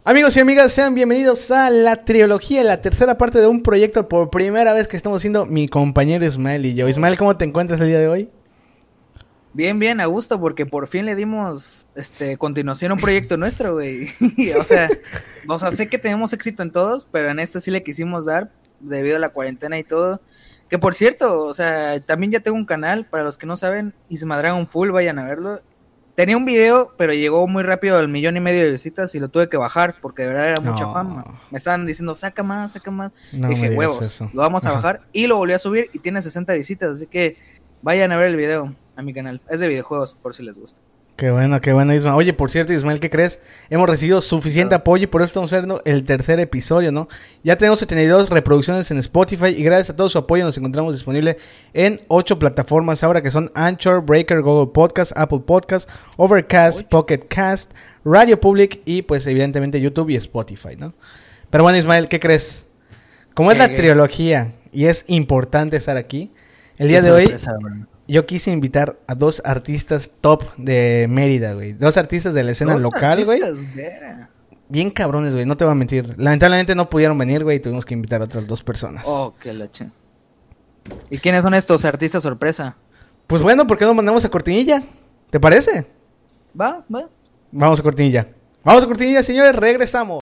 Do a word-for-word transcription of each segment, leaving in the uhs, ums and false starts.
Amigos y amigas, sean bienvenidos a la trilogía, la tercera parte de un proyecto por primera vez que estamos haciendo mi compañero Ismael y yo. Ismael, ¿cómo te encuentras el día de hoy? Bien, bien, a gusto, porque por fin le dimos este continuación a un proyecto nuestro, güey. o sea, o sea, sé que tenemos éxito en todos, pero en este sí le quisimos dar debido a la cuarentena y todo. Que por cierto, o sea, también ya tengo un canal, para los que no saben, Isma Dragon Full, vayan a verlo. Tenía un video, pero llegó muy rápido al millón y medio de visitas y lo tuve que bajar porque de verdad era mucha No. fama. Me estaban diciendo, saca más, saca más. No Dije, me digas huevos, eso. lo vamos a Ajá. bajar y lo volví a subir y tiene sesenta visitas, así que vayan a ver el video a mi canal. Es de videojuegos, por si les gusta. Qué bueno, qué bueno, Ismael. Oye, por cierto, Ismael, ¿qué crees? Hemos recibido suficiente Claro. apoyo y por eso estamos haciendo el tercer episodio, ¿no? Ya tenemos setenta y dos reproducciones en Spotify y gracias a todo su apoyo nos encontramos disponible en ocho plataformas ahora que son Anchor, Breaker, Google Podcast, Apple Podcast, Overcast, Oye. Pocket Cast, Radio Public y pues evidentemente YouTube y Spotify, ¿no? Pero bueno, Ismael, ¿qué crees? Como es ¿Qué, la qué? trilogía y es importante estar aquí, el día Qué de hoy sorpresa, bro. yo quise invitar a dos artistas top de Mérida, güey. Dos artistas de la escena Dos local, güey. artistas, vera. Bien cabrones, güey. No te voy a mentir. Lamentablemente no pudieron venir, güey. Y tuvimos que invitar a otras dos personas. Oh, qué leche. ¿Y quiénes son estos artistas sorpresa? Pues bueno, ¿por qué no mandamos a Cortinilla? ¿Te parece? Va, va. Vamos a Cortinilla. Vamos a Cortinilla, señores. Regresamos.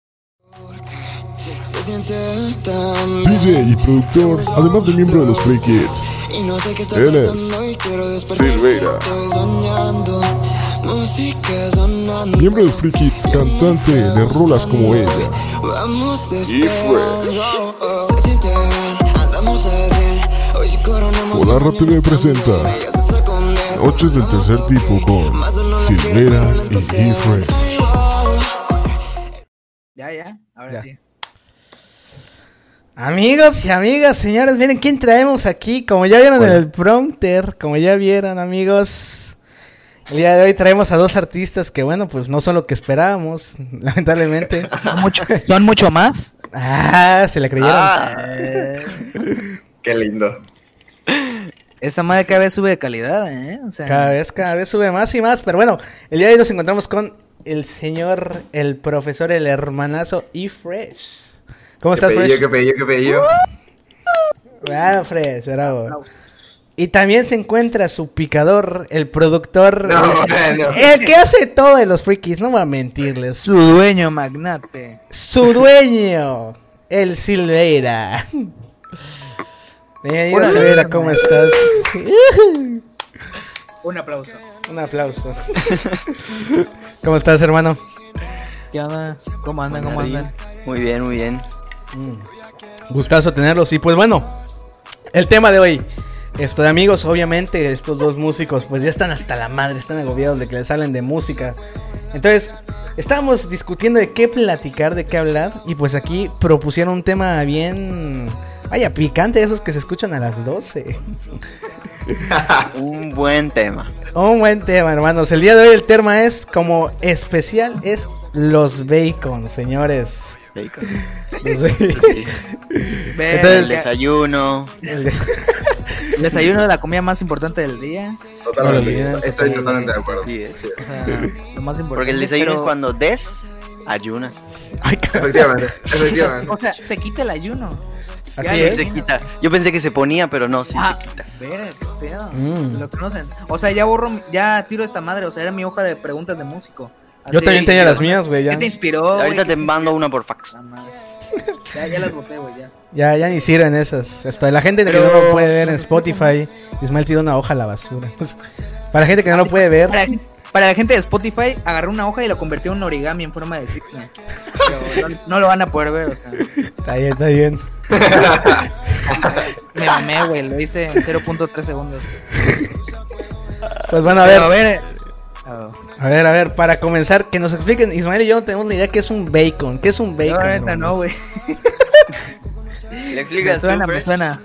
Se siente tan D J y productor, además de miembro de los Free Kids. y no sé qué está Él es pasando y quiero despertar si Silveira. estoy soñando. Música sonando. Miembro de Free Kids, cantante de rolas como ella. Vamos Y despegando. Se siente bien, andamos a cien. Hoy si coronamos Polar el T V mañana presenta también. Ella se sacó un deseo. Noches del tercer tipo con Más de lo que Silveira quiero, y lento se G-Fred. Ya, ya. Ahora Ya. sí. Amigos y amigas, señores, miren quién traemos aquí. Como ya vieron Bueno. en el prompter, como ya vieron, amigos, el día de hoy traemos a dos artistas que, bueno, pues no son lo que esperábamos, lamentablemente. ¿Son mucho, ¿son mucho más? Ah, se la creyeron. Ah, Eh, qué lindo. esta madre cada vez sube de calidad, ¿eh? O sea, Cada vez, cada vez sube más y más. Pero bueno, el día de hoy nos encontramos con el señor, el profesor, el hermanazo E-Fresh. ¿Cómo ¿Qué estás, pedillo, Fresh? qué pedillo, qué pedillo? Bravo, Fresh, bravo. Y también se encuentra su picador, el productor, No, el, no. el que hace todo de los frikis, no voy a mentirles. su dueño magnate. Su dueño, el Silveira. Bienvenido, Hola, Silveira, Silveira. ¿cómo estás? Un aplauso. Un aplauso. ¿Cómo estás, hermano? ¿Qué onda? ¿Cómo andan? ¿Cómo andan? Muy bien, muy bien. Mm. Gustazo tenerlos. Y pues bueno, el tema de hoy. Esto de amigos, obviamente, estos dos músicos pues ya están hasta la madre, están agobiados de que les salen de música. Entonces, estábamos discutiendo de qué platicar, de qué hablar. Y pues aquí propusieron un tema bien, vaya, picante, esos que se escuchan a las doce. Un buen tema. Un buen tema, hermanos. El día de hoy el tema es como especial, es los bacon, señores. Bacon. Los bacon. Sí. Ve, Entonces- el, de- Desayuno. El de- el desayuno de la comida más importante del día. Totalmente. No, Estoy sí. totalmente de acuerdo. Sí, es. Sí. O sea, lo más importante. Porque el desayuno pero- es cuando des, ayunas. Ay, cabrón. Efectivamente, efectivamente. O sea, se quita el ayuno. Así Ya, Sí, es. se quita. Yo pensé que se ponía, pero no, sí Ah, se quita. ver, qué pedo. Mm. Lo conocen. O sea, ya borro, mi- ya tiro esta madre. O sea, era mi hoja de preguntas de músico. Yo Así, también tenía ¿qué las onda? mías, güey, ya. ¿Qué te inspiró? güey? Ahorita ¿Qué te mando una por fax. La madre. Ya, ya las boté, güey, ya. Ya, ya ni sirven esas. Hasta la gente que Pero- no lo puede ver en Spotify, Ismael tiró una hoja a la basura. Para la gente que no lo puede ver, Para, para la gente de Spotify, agarré una hoja y la convertí en un origami en forma de signo. Pero no, no lo van a poder ver, o sea. está bien, está bien. Me mamé, güey, lo hice en cero punto tres segundos. Pues bueno, a Pero, ver, a ver. oh, a ver, a ver, para comenzar, que nos expliquen. Ismael y yo no tenemos ni idea qué es un bacon. ¿Qué es un no, bacon? neta, hermanos? no, güey. ¿Le Me explicas tú, suena, me Fred? suena.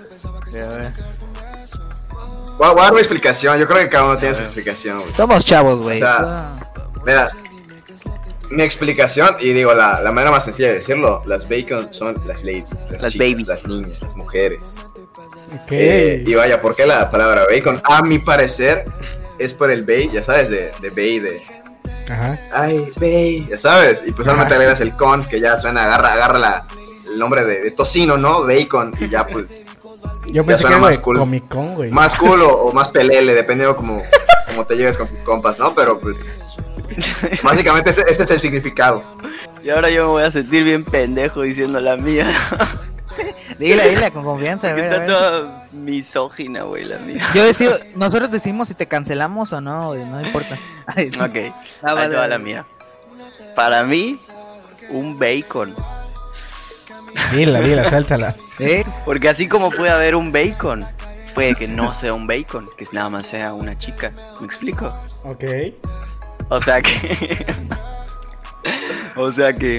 Voy a, voy a dar mi explicación. Yo creo que cada uno tiene su explicación, güey. Somos chavos, güey. O sea, Mira, mi explicación, y digo, la, la manera más sencilla de decirlo, las bacon son las ladies, las, Las chicas, babies. las niñas, las mujeres. Ok. Eh, y vaya, ¿por qué la palabra bacon? A mi parecer, es por el bay, ya sabes, de, de bay, de, Ajá. Ay, ve, ya sabes. Y pues solamente agregas el con, que ya suena, agarra, agarra la, el nombre de, de tocino, ¿no? Bacon, y ya pues. Yo ya pensé que suena era más de cool. Comic Con, güey. Más cool o, o más pelele, dependiendo como, como te lleves con tus compas, ¿no? Pero pues. Básicamente ese, ese es el significado. Y ahora yo me voy a sentir bien pendejo diciendo la mía. Dile, dile con confianza, a ver, a Está ver. toda misógina, güey, la mía. Yo decido, nosotros decimos si te cancelamos o no, güey, no importa. Ay, Ok, Ah, ahí vale, te va vale. la mía. Para mí, un bacon. Dila, dila, suéltala. ¿Eh? Porque así como puede haber un bacon, puede que no sea un bacon, que nada más sea una chica. ¿Me explico? Ok. O sea que... o sea que...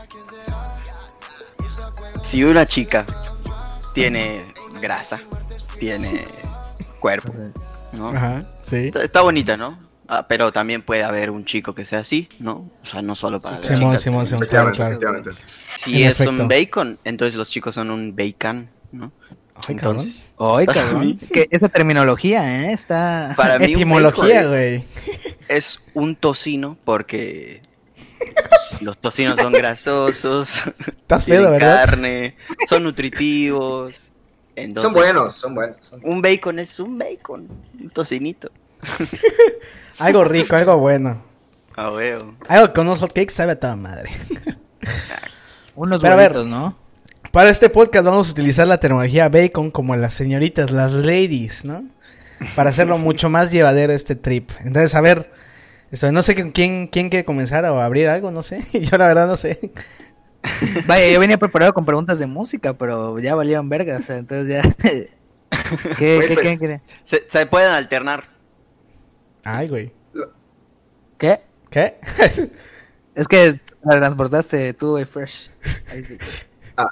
Si una chica tiene grasa, tiene cuerpo, ¿no? Ajá, sí. Está, está bonita, ¿no? Ah, pero también puede haber un chico que sea así, ¿no? O sea, no solo para las Simón, chicas. Simón, Simón, claro, Efectivamente, claro. efectivamente. Si En es un efecto. bacon, entonces los chicos son un bacon, ¿no? Ay, cabrón. Entonces, Ay, cabrón. Que esa terminología, ¿eh? Está... para mí un Etimología, bacon güey. es un tocino porque pues, los tocinos son grasosos, Estás tienen pedo, ¿verdad? carne, son nutritivos. Entonces, Son buenos, son buenos. Son... Un bacon es un bacon, un tocinito. Algo rico, algo bueno. Ah, veo. Algo con unos hotcakes sabe a toda madre. Unos Pero a ver. huevitos, ¿no? Para este podcast vamos a utilizar la terminología bacon como las señoritas, las ladies, ¿no? Para hacerlo mucho más llevadero este trip. Entonces, a ver, esto, no sé con quién, quién quiere comenzar o abrir algo, no sé. Yo la verdad no sé. Vaya, yo venía preparado con preguntas de música, pero ya valieron verga, o sea, entonces ya... ¿Qué, Güey, qué, pues- qué, qué? Se, se pueden alternar. Ay, güey. ¿Qué? ¿Qué? Es que la transportaste tú, güey, fresh. Ahí sí. Ah,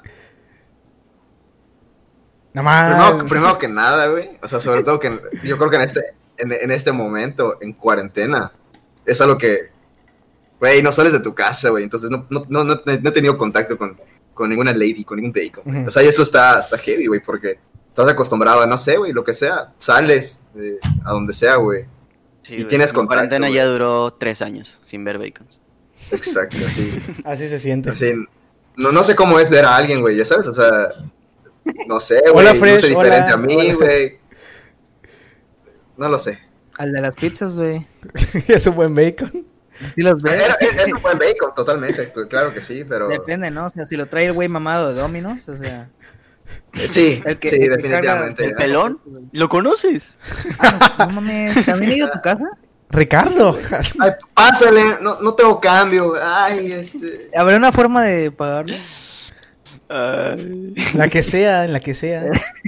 Nada más. primero, primero que nada, güey. O sea, sobre todo que en- yo creo que en este, en, en este momento, en cuarentena, es algo que, güey, no sales de tu casa, güey. Entonces no, no, no, no, no he tenido contacto con, con ninguna lady, con ningún bacon. Ujú. O sea, y eso está, está heavy, güey, porque estás acostumbrado a, no sé, güey, lo que sea. Sales eh, a donde sea, güey. Sí, Y güey. tienes Mi contacto, cuarentena güey. ya duró tres años sin ver bacons. Exacto, así. Así se siente. Así, no, no sé cómo es ver a alguien, güey, ya sabes, o sea, no sé, güey, Hola, Fresh, luce diferente hola, a mí, hola. güey. No lo sé. Al de las pizzas, güey. Es un buen bacon. Sí los ves. Era- es, es un buen bacon, totalmente, pues, claro que sí, pero... Depende, ¿no? O sea, si lo trae el güey mamado de Domino's, o sea... eh, Sí, El que- sí, el que definitivamente. carga- ¿El pelón? ¿Lo conoces? Ah, no, no mames, ¿también he ido a tu casa? Ricardo. Ay, pásale, no, no tengo cambio, ay, este... ¿Habrá una forma de pagarlo? Ay. La que sea, la que sea.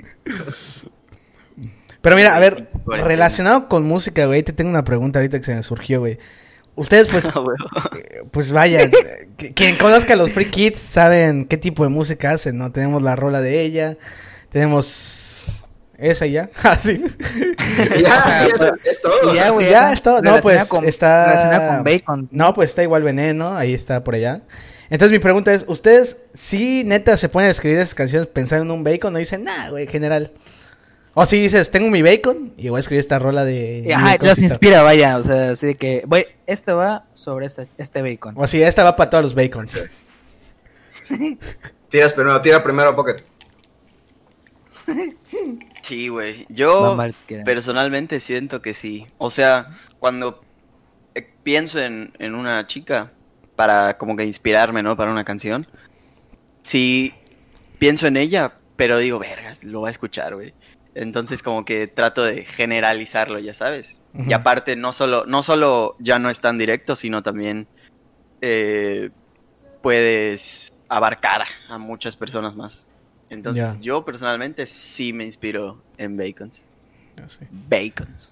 Pero mira, a ver, relacionado con música, güey, te tengo una pregunta ahorita que se me surgió, güey. Ustedes, pues, Ah, güey. eh, pues vaya, eh, que- quien conozca a los Free Kids saben qué tipo de música hacen, ¿no? Tenemos la rola de ella, tenemos esa y ya, así. Ya, O sea, sí, es, es todo. Y ya, güey. Ya, esa, es todo. No, relacionada pues, con, está- relacionada con bacon. No, pues está igual Veneno, ahí está por allá. Entonces mi pregunta es, ¿ustedes sí neta se pueden escribir esas canciones pensando en un bacon o dicen, nah, güey, general? O si dices, tengo mi bacon y voy a escribir esta rola de... Y, Ajá, baconcito. los inspira, vaya, o sea, así de que, voy, esto va sobre este, este bacon. O si esta va para todos los bacons. Tiras primero, tira primero Pocket. Sí, güey. Yo Va mal que- personalmente siento que sí. O sea, cuando eh, pienso en, en una chica para como que inspirarme, ¿no? Para una canción. Sí, pienso en ella, pero digo, vergas, lo voy a escuchar, güey. Entonces como que trato de generalizarlo, ya sabes. Ujú. Y aparte, no solo, no solo ya no es tan directo, sino también eh, puedes abarcar a muchas personas más. Entonces, Ya. yo personalmente sí me inspiro en bacons. No sé. Bacons.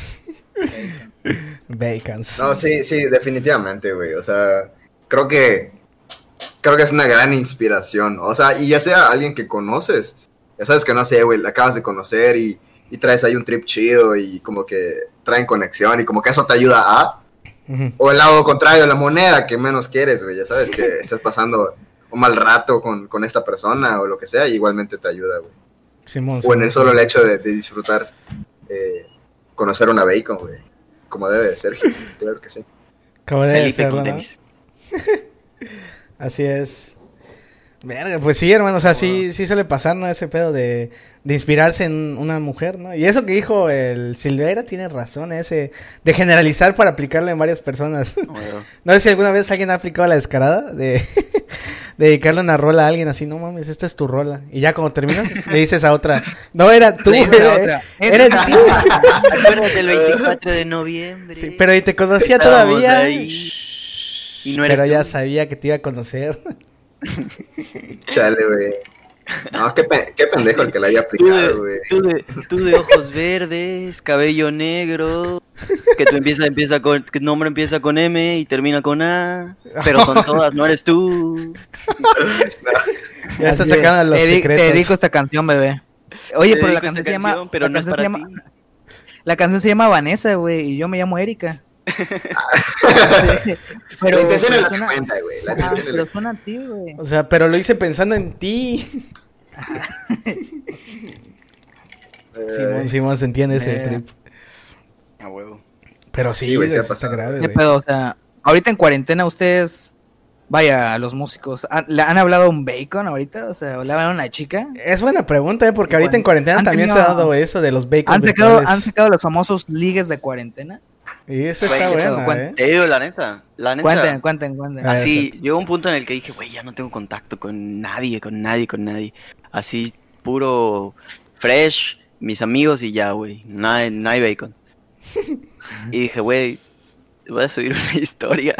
Bacons. No, sí, sí, definitivamente, güey. O sea, creo que creo que es una gran inspiración. O sea, y ya sea alguien que conoces, ya sabes que no sé, güey, la acabas de conocer y, y traes ahí un trip chido y como que traen conexión y como que eso te ayuda a. Ujú. O el lado contrario de la moneda que menos quieres, güey. Ya sabes que estás pasando un mal rato con, con esta persona o lo que sea, y igualmente te ayuda, güey. Simón, O en Simón. el solo el hecho de, de disfrutar, eh, conocer una bacon, güey. Como debe de ser, claro que sí. Como debe Felipe serlo, con ¿no? tenis. Así es. Verga, pues sí, hermano, o sea, sí, sí suele pasar, ¿no? Ese pedo de, de inspirarse en una mujer, ¿no? Y eso que dijo el Silveira tiene razón, ese de generalizar para aplicarlo en varias personas. Bueno, No sé si alguna vez alguien ha aplicado la descarada de, de dedicarle una rola a alguien así, no mames, esta es tu rola. Y ya cuando terminas, le dices a otra, no, era tú, Le dices a era, otra, era en ti. acuérdate del veinticuatro de noviembre. Sí, pero y te conocía Estábamos todavía. ahí. Shh, Y no eres pero ya tú. sabía que te iba a conocer. Chale, güey. No, qué, pe- qué pendejo el que la haya Tú de, aplicado, güey. tú, de, tú de ojos verdes, cabello negro, que tu empieza, empieza con, que tu nombre empieza con M y termina con A, pero son todas, no eres tú. Ya está Así es. sacando los te, di- secretos. te dedico esta canción, bebé. Oye, Te pero la dedico canción esta se llama. canción, pero la no es canción para se llama. ti. La canción se llama Vanessa, güey, y yo me llamo Erika. Pero la intención es pero la que suena- cuenta, güey. La Ah, intención es la pero que- suena a ti, güey. O sea, pero lo hice pensando en ti. Simón, Simón, se entiende ese Eh. trip. A huevo. Pero sí, Sí, güey, güey, sí ha está pasado. grave, ¿Qué güey. pedo? O sea, ahorita en cuarentena ustedes, vaya, los músicos, ¿han, ¿le han hablado a un bacon ahorita? O sea, ¿le han hablado a una chica? Es buena pregunta, ¿eh? Porque Qué ahorita bueno. en cuarentena Han también se tenido- ha dado eso de los bacon ¿Han sacado, virtuales. ¿Han sacado los famosos ligues de cuarentena? Y eso Güey, está qué pedo, buena, cuán- ¿eh? Te digo la neta, la neta. Cuenten, cuenten, cuenten. Ah, Así, llegó un punto en el que dije, güey, ya no tengo contacto con nadie, con nadie, con nadie. Así, puro fresh, mis amigos y ya, güey. No hay, no hay bacon. Y dije, güey, voy a subir una historia.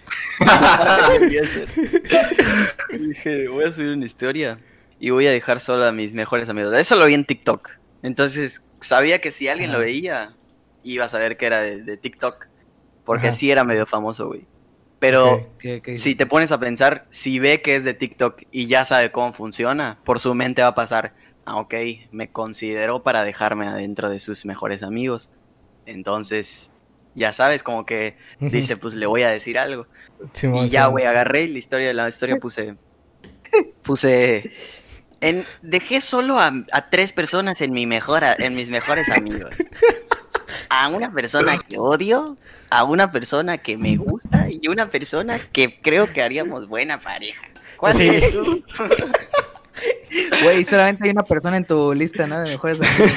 Y dije, voy a subir una historia y voy a dejar solo a mis mejores amigos. Eso lo vi en TikTok. Entonces, sabía que si alguien lo Ajá. veía, iba a saber que era de, de TikTok. Porque Ajá. sí era medio famoso, güey. Pero Ok. ¿Qué- qué si dices? te pones a pensar, si ve que es de TikTok y ya sabe cómo funciona, por su mente va a pasar, ah, ok, me consideró para dejarme adentro de sus mejores amigos. Entonces, ya sabes, como que Ujú. dice, pues le voy a decir algo. Simón, Y ya, Simón. güey, agarré y la historia, la historia puse, puse, en, dejé solo a, a tres personas en mi mejor, a- en mis mejores amigos. A una persona que odio, a una persona que me gusta y una persona que creo que haríamos buena pareja. ¿Cuál Sí. eres tú? Güey, solamente hay una persona en tu lista, ¿no? De mejores amigos.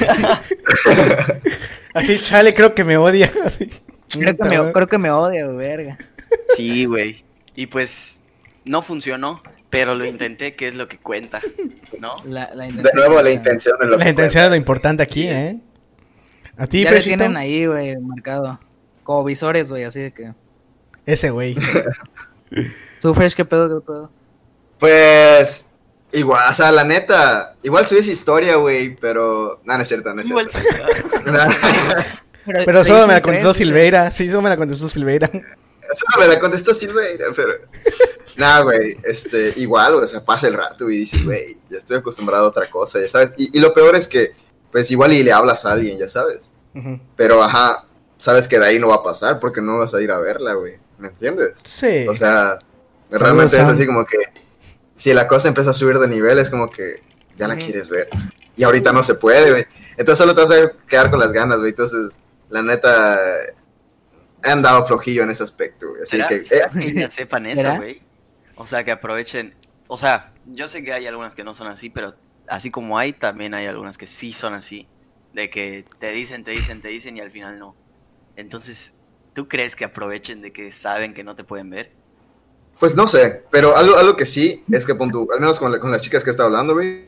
Así, chale, creo que me odia. Así. Creo que me, creo que me odia, güey, verga. Sí, güey. Y pues no funcionó, pero lo intenté, que es lo que cuenta, ¿no? La, la De nuevo, la intención es lo La que intención es lo cuenta. importante aquí, ¿eh? A ti, Ya le Freshito. tienen ahí, güey, marcado. Como visores, güey, así de que. Ese güey. ¿Tú, Fresh, qué pedo, qué pedo? Pues, igual, o sea, la neta, igual subí esa historia, güey, pero... No, no es cierto, no es Igual. cierto. Pero solo me la ¿crees? contestó Silveira. Sí, solo me la contestó Silveira. Eso me la contestó Silveira, pero... Nah, güey, este, igual, güey, o sea, pasa el rato y dices, güey, ya estoy acostumbrado a otra cosa, ya sabes. Y, y lo peor es que, pues, igual y le hablas a alguien, ya sabes. Ujú. Pero, ajá, sabes que de ahí no va a pasar porque no vas a ir a verla, güey, ¿me entiendes? Sí. O sea, realmente Sam. es así como que... Si la cosa empieza a subir de nivel, es como que ya la Ujú. quieres ver. Y ahorita no se puede, güey. Entonces solo te vas a quedar con las ganas, güey. Entonces, la neta, he andado flojillo en ese aspecto, güey. Así ¿Será, que, será eh, que ya sepan eso, ¿Será? güey? O sea, que aprovechen. O sea, yo sé que hay algunas que no son así, pero así como hay, también hay algunas que sí son así. De que te dicen, te dicen, te dicen y al final no. Entonces, ¿tú crees que aprovechen de que saben que no te pueden ver? pues no sé. Pero algo, algo que sí es que, pon tú, al menos con, la- con las chicas que he estado hablando, güey,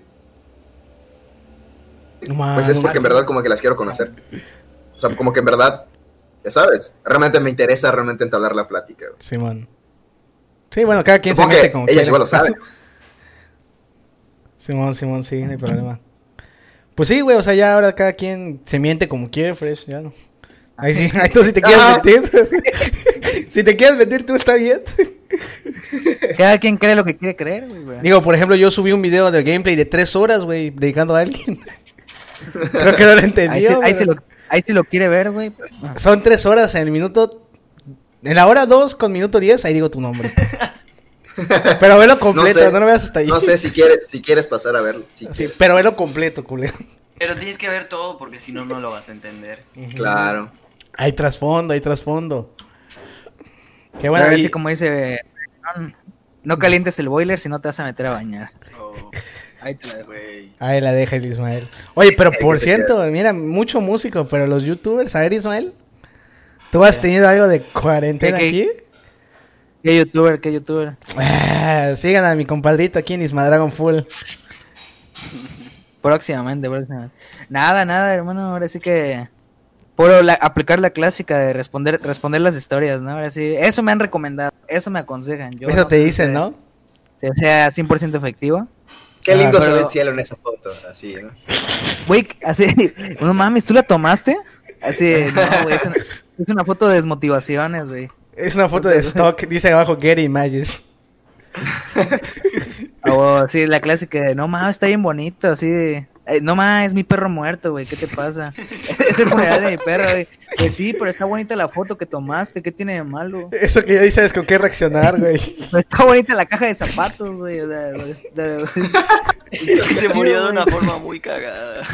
No mames. pues es porque en verdad como que las quiero conocer. O sea, como que en verdad, ya sabes, realmente me interesa realmente entablar la plática, güey. Simón. Sí, bueno, cada quien Supongo se mete que como ellas quiere. igual lo saben. Simón, Simón, sí, no hay problema. Pues sí, güey, o sea, ya ahora cada quien se miente como quiere, Fresh, ya no. Ahí sí, ahí tú si te quieres Ah. meter. Si te quieres meter, tú está bien. Cada quien cree lo que quiere creer, güey, güey. Digo, por ejemplo, yo subí un video de gameplay de tres horas, güey, dedicando a alguien. Creo que no lo entendió. Ahí sí, ahí, pero- sí lo, ahí sí lo quiere ver, güey. Ah, Son tres horas en el minuto... En la hora dos con minuto diez, ahí digo tu nombre. Pero velo completo, no, sé. lo veas hasta ahí. No sé si quieres, si quieres pasar a verlo. Si Sí, quieres. pero velo completo, culero. Pero tienes que ver todo porque si no, no lo vas a entender. Claro. Hay trasfondo, hay trasfondo. Qué bueno. Ahora y- sí, como dice, no, no calientes el boiler si no te vas a meter a bañar. Oh, Ahí te la dejo. güey. Ahí la deja el Ismael. Oye, pero Eh, por que se cierto, mira, mucho músico, pero los youtubers, a ver, Ismael, ¿tú has tenido algo de cuarentena ¿Qué, aquí? qué? ¿Qué youtuber? ¿Qué youtuber? Ah, sigan a mi compadrito aquí en Isma Dragon Full. Próximamente, próximamente. Nada, nada, hermano. Ahora sí que puedo la- aplicar la clásica de responder responder las historias, ¿no? Ahora sí, eso me han recomendado, eso me aconsejan. Yo Eso no te sé si dicen, sea- ¿no? si sea cien por ciento efectivo. Qué lindo Ah, se pero- ve el cielo en esa foto, así, ¿no? Güey, así, no mames, ¿tú la tomaste? Así, no, güey, es una, es una foto de desmotivaciones, güey. Es una foto de stock, dice abajo Getty Images. O sí, la clásica de, no mames, está bien bonito, así de, "Ay, no mames, es mi perro muerto, güey, ¿qué te pasa? Es el funeral de mi perro, güey. Pues sí, pero está bonita la foto que tomaste, ¿qué tiene de malo? Eso que ya dices con qué reaccionar, güey. Pero está bonita la caja de zapatos, güey. O sea, de- de- Es que se murió de una forma muy cagada.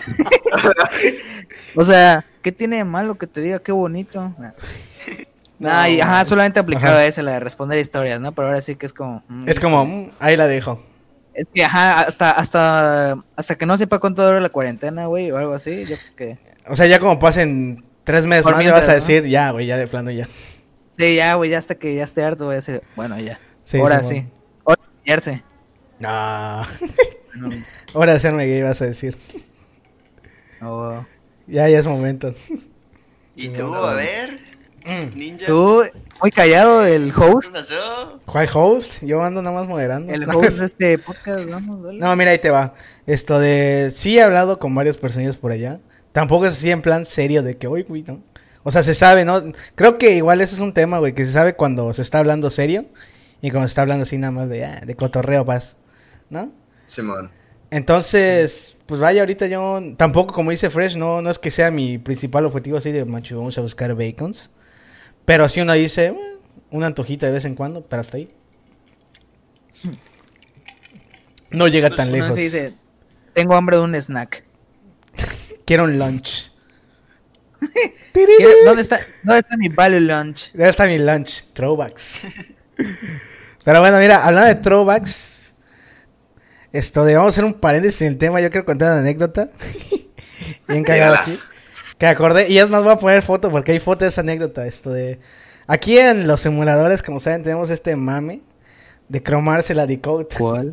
o sea, ¿qué tiene de malo que te diga qué bonito? Nah. Nah, y, ajá, solamente aplicaba Ajá. esa, la de responder historias, ¿no? Pero ahora sí que es como... mm, Es como, mm, ahí la dejo. Es que, ajá, hasta, hasta, hasta que no sepa cuánto dura la cuarentena, güey, o algo así, yo creo que... O sea, ya como pasen tres meses Por más, ya vas a mientras, ¿no? decir, ya, güey, ya de plano ya. Sí, ya, güey, ya hasta que ya esté harto voy a decir, bueno, ya. Sí, ahora sí, sí. Ahora bañarse. No. No, Ahora hacerme gay vas a decir. no. Ya, ya es momento. ¿Y tú, a ver? Mm. Ninja. Tú, muy callado, el host, ¿Qué pasó? ¿Cuál host? Yo ando nada más moderando. el host de este podcast, vamos, dale. No, mira, ahí te va. Esto de... Sí he hablado con varias personas por allá. Tampoco es así en plan serio de que, oye, güey, ¿no? O sea, se sabe, ¿no? Creo que igual eso es un tema, güey, que se sabe cuando se está hablando serio y cuando se está hablando así nada más de, ah, de cotorreo, paz, ¿no? Simón. Entonces, pues vaya, ahorita yo... Tampoco, como dice Fresh, no, no es que sea mi principal objetivo así de, macho, vamos a buscar bacons. Pero así uno dice, eh, una antojita de vez en cuando, pero hasta ahí. No llega tan Uno lejos. se dice, tengo hambre de un snack. Quiero un lunch. ¿Quiere- ¿Dónde está, ¿Dónde está mi value lunch? Ya está mi lunch, throwbacks. Pero bueno, mira, hablando de throwbacks, esto de vamos a hacer un paréntesis en el tema. Yo quiero contar una anécdota. Bien cagada Dígala. aquí. Que acordé, y es más, voy a poner foto porque hay foto de esa anécdota. Esto de. Aquí en los simuladores, como saben, tenemos este mame de cromarse la decode. ¿Cuál?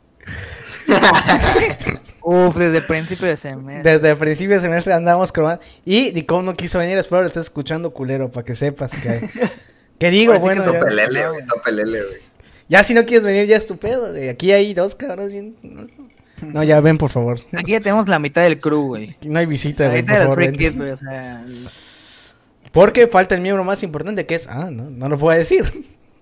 Uf, desde el principio de semestre. Desde el principio de semestre andábamos cromando. Y Nicole no quiso venir, espero lo estés escuchando, culero, para que sepas que. Que digo, Ahora sí bueno. que ya- sopelele, güey, sopelele, güey. Ya si no quieres venir, ya es tu pedo, güey. Aquí hay dos cabrones bien. No, ya ven, por favor. Aquí ya tenemos la mitad del crew, güey. No hay visita, La güey, mitad por de los favor. free ven. kids, güey, o sea... Porque falta el miembro más importante que es. Ah, no, no lo puedo decir.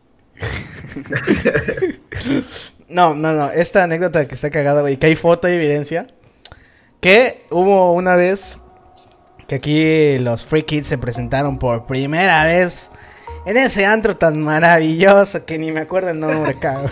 No, no, no. Esta anécdota que está cagada, güey. Que hay foto y evidencia. Que hubo una vez que aquí los Free Kids se presentaron por primera vez en ese antro tan maravilloso que ni me acuerdo el nombre, cabrón.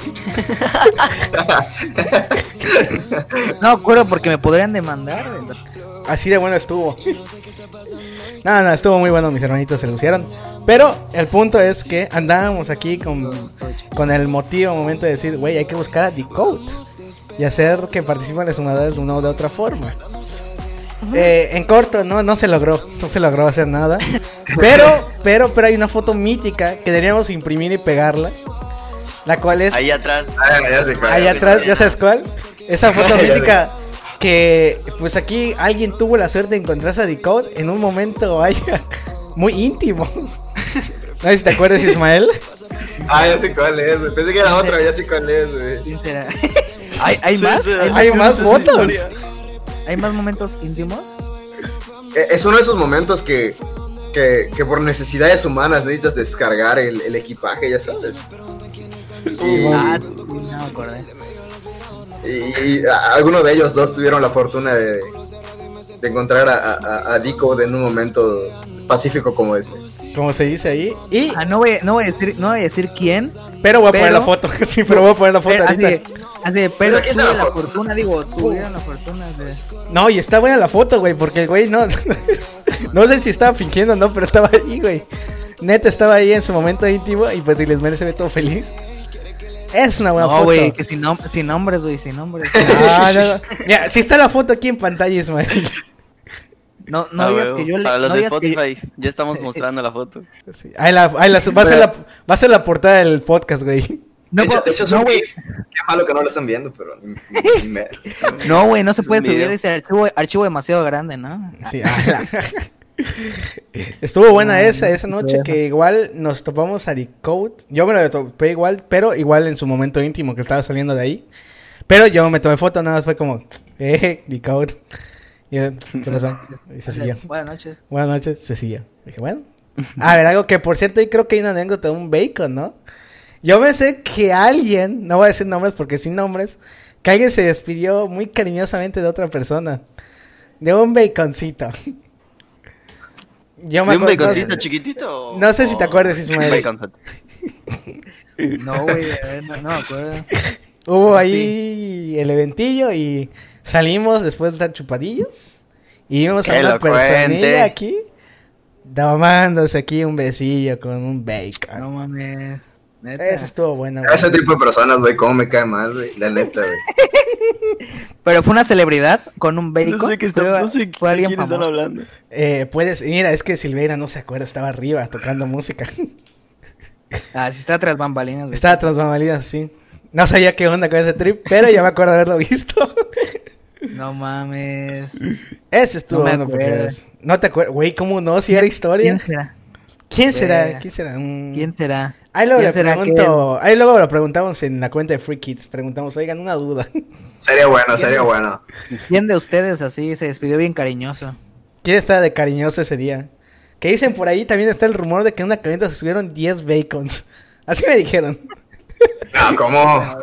No acuerdo porque me podrían demandar, güey. Así de bueno estuvo. No, no, estuvo muy bueno, mis hermanitos se lucieron. Pero el punto es que andábamos aquí con, con el motivo, momento de decir, güey, hay que buscar a Decode y hacer que participen los sumadores de una o de otra forma. Eh, en corto, no, no se logró, no se logró hacer nada. Pero, pero, pero hay una foto mítica que deberíamos imprimir y pegarla. La cual es Ahí atrás. Ah, ya sé cuál. ahí atrás, ¿ya sabes cuál? Esa foto Ya sé. mítica que pues aquí alguien tuvo la suerte de encontrarse a Decode en un momento vaya muy íntimo. No sé si te acuerdas, Ismael. Ah, ya sé cuál es, güey. Pensé que era otra, ya sé cuál es, güey. Sincera. ¿Hay, hay Sí, más? sí, Hay más momentos fotos. íntimos? ¿Hay más momentos íntimos? Eh, Es uno de esos momentos que, que, que por necesidades humanas necesitas descargar el, el equipaje, ya sabes. Y, Ah, no me acordé. y, y a- alguno de ellos dos tuvieron la fortuna de, de encontrar a, a, a Decode en un momento pacífico como ese. Como se dice ahí. Y, Ah, no voy, no voy a decir, no voy a decir quién. pero voy a poner pero- la foto. Sí, pero voy a poner la foto Pero, así, ahorita. así, pero aquí está tuve la la foto. fortuna, digo, tuvieron la fortuna de... No, y está buena la foto, güey, porque el güey no. No sé si estaba fingiendo o no, pero estaba ahí, güey. Neta estaba ahí en su momento íntimo y pues Ismael se ve todo feliz. Es una buena No, foto. güey, que sin, nom sin nombres, güey, sin nombres. No, no, no. Mira, si está la foto aquí en pantalla, Ismael. No, no Ah, digas huevo. que yo le... Para los no de digas que yo- Spotify, ya estamos mostrando la foto. Sí. Ahí la, ahí la, va, a ser la, va a ser la portada del podcast, güey. No, de hecho, de hecho es no, un güey. GIF. Qué malo que no lo están viendo, pero ni, ni- ni me- No, güey, no se Es puede un subir video. ese archivo, archivo demasiado grande, ¿no? Sí, ah, la- Estuvo buena No, esa, no esa se noche puede. que igual nos topamos a Decode. Yo me lo topé igual, pero igual en su momento íntimo que estaba saliendo de ahí. Pero yo me tomé foto, nada más fue como, eh, Decode. Y yo, ¿qué pasó? Y se siguió. Buenas noches. Buenas noches, se siguió. Dije, bueno. A ver, algo que por cierto, ahí creo que hay una anécdota de un bacon, ¿no? Yo me sé que alguien, no voy a decir nombres porque sin nombres, que alguien se despidió muy cariñosamente de otra persona. De un baconcito. Yo me ¿De un acuerdo- baconcito no sé- chiquitito? o- no sé si te o- acuerdas, Ismael. Bacon. No, güey, a ver, no, no me acuerdo. Hubo ahí el eventillo y salimos después de estar chupadillos. Y vimos a Que una lo cuente. personilla aquí tomándose aquí un besillo con un bacon. No mames. Neta. Eso estuvo bueno, güey. Ese tipo de personas, güey, cómo me cae mal, güey. La neta, güey. Pero fue una celebridad con un bacon. No sé qué está, Fue- no sé fue de alguien quién están famoso. hablando. Eh, puedes, mira, es que Silveira no se acuerda, estaba arriba tocando música. Ah, sí está tras bambalinas. güey. Estaba tras bambalinas, sí. No sabía qué onda con ese trip, pero ya me acuerdo de haberlo visto. No mames. Ese estuvo No me bueno porque acuerdo. es- no te acuerdas, güey, ¿cómo no? Si era historia. ¿Quién será? ¿Quién será? Verga. ¿Quién será? Mm. ¿Quién será? Ahí luego ¿Quién le será pregunto, ahí luego lo preguntamos en la cuenta de Free Kids, preguntamos, oigan, una duda. Sería bueno, sería bueno. ¿Quién de ustedes así se despidió bien cariñoso? ¿Quién estaba de cariñoso ese día? Que dicen por ahí, también está el rumor de que en una camioneta se subieron diez bacons. Así me dijeron. No, ¿cómo?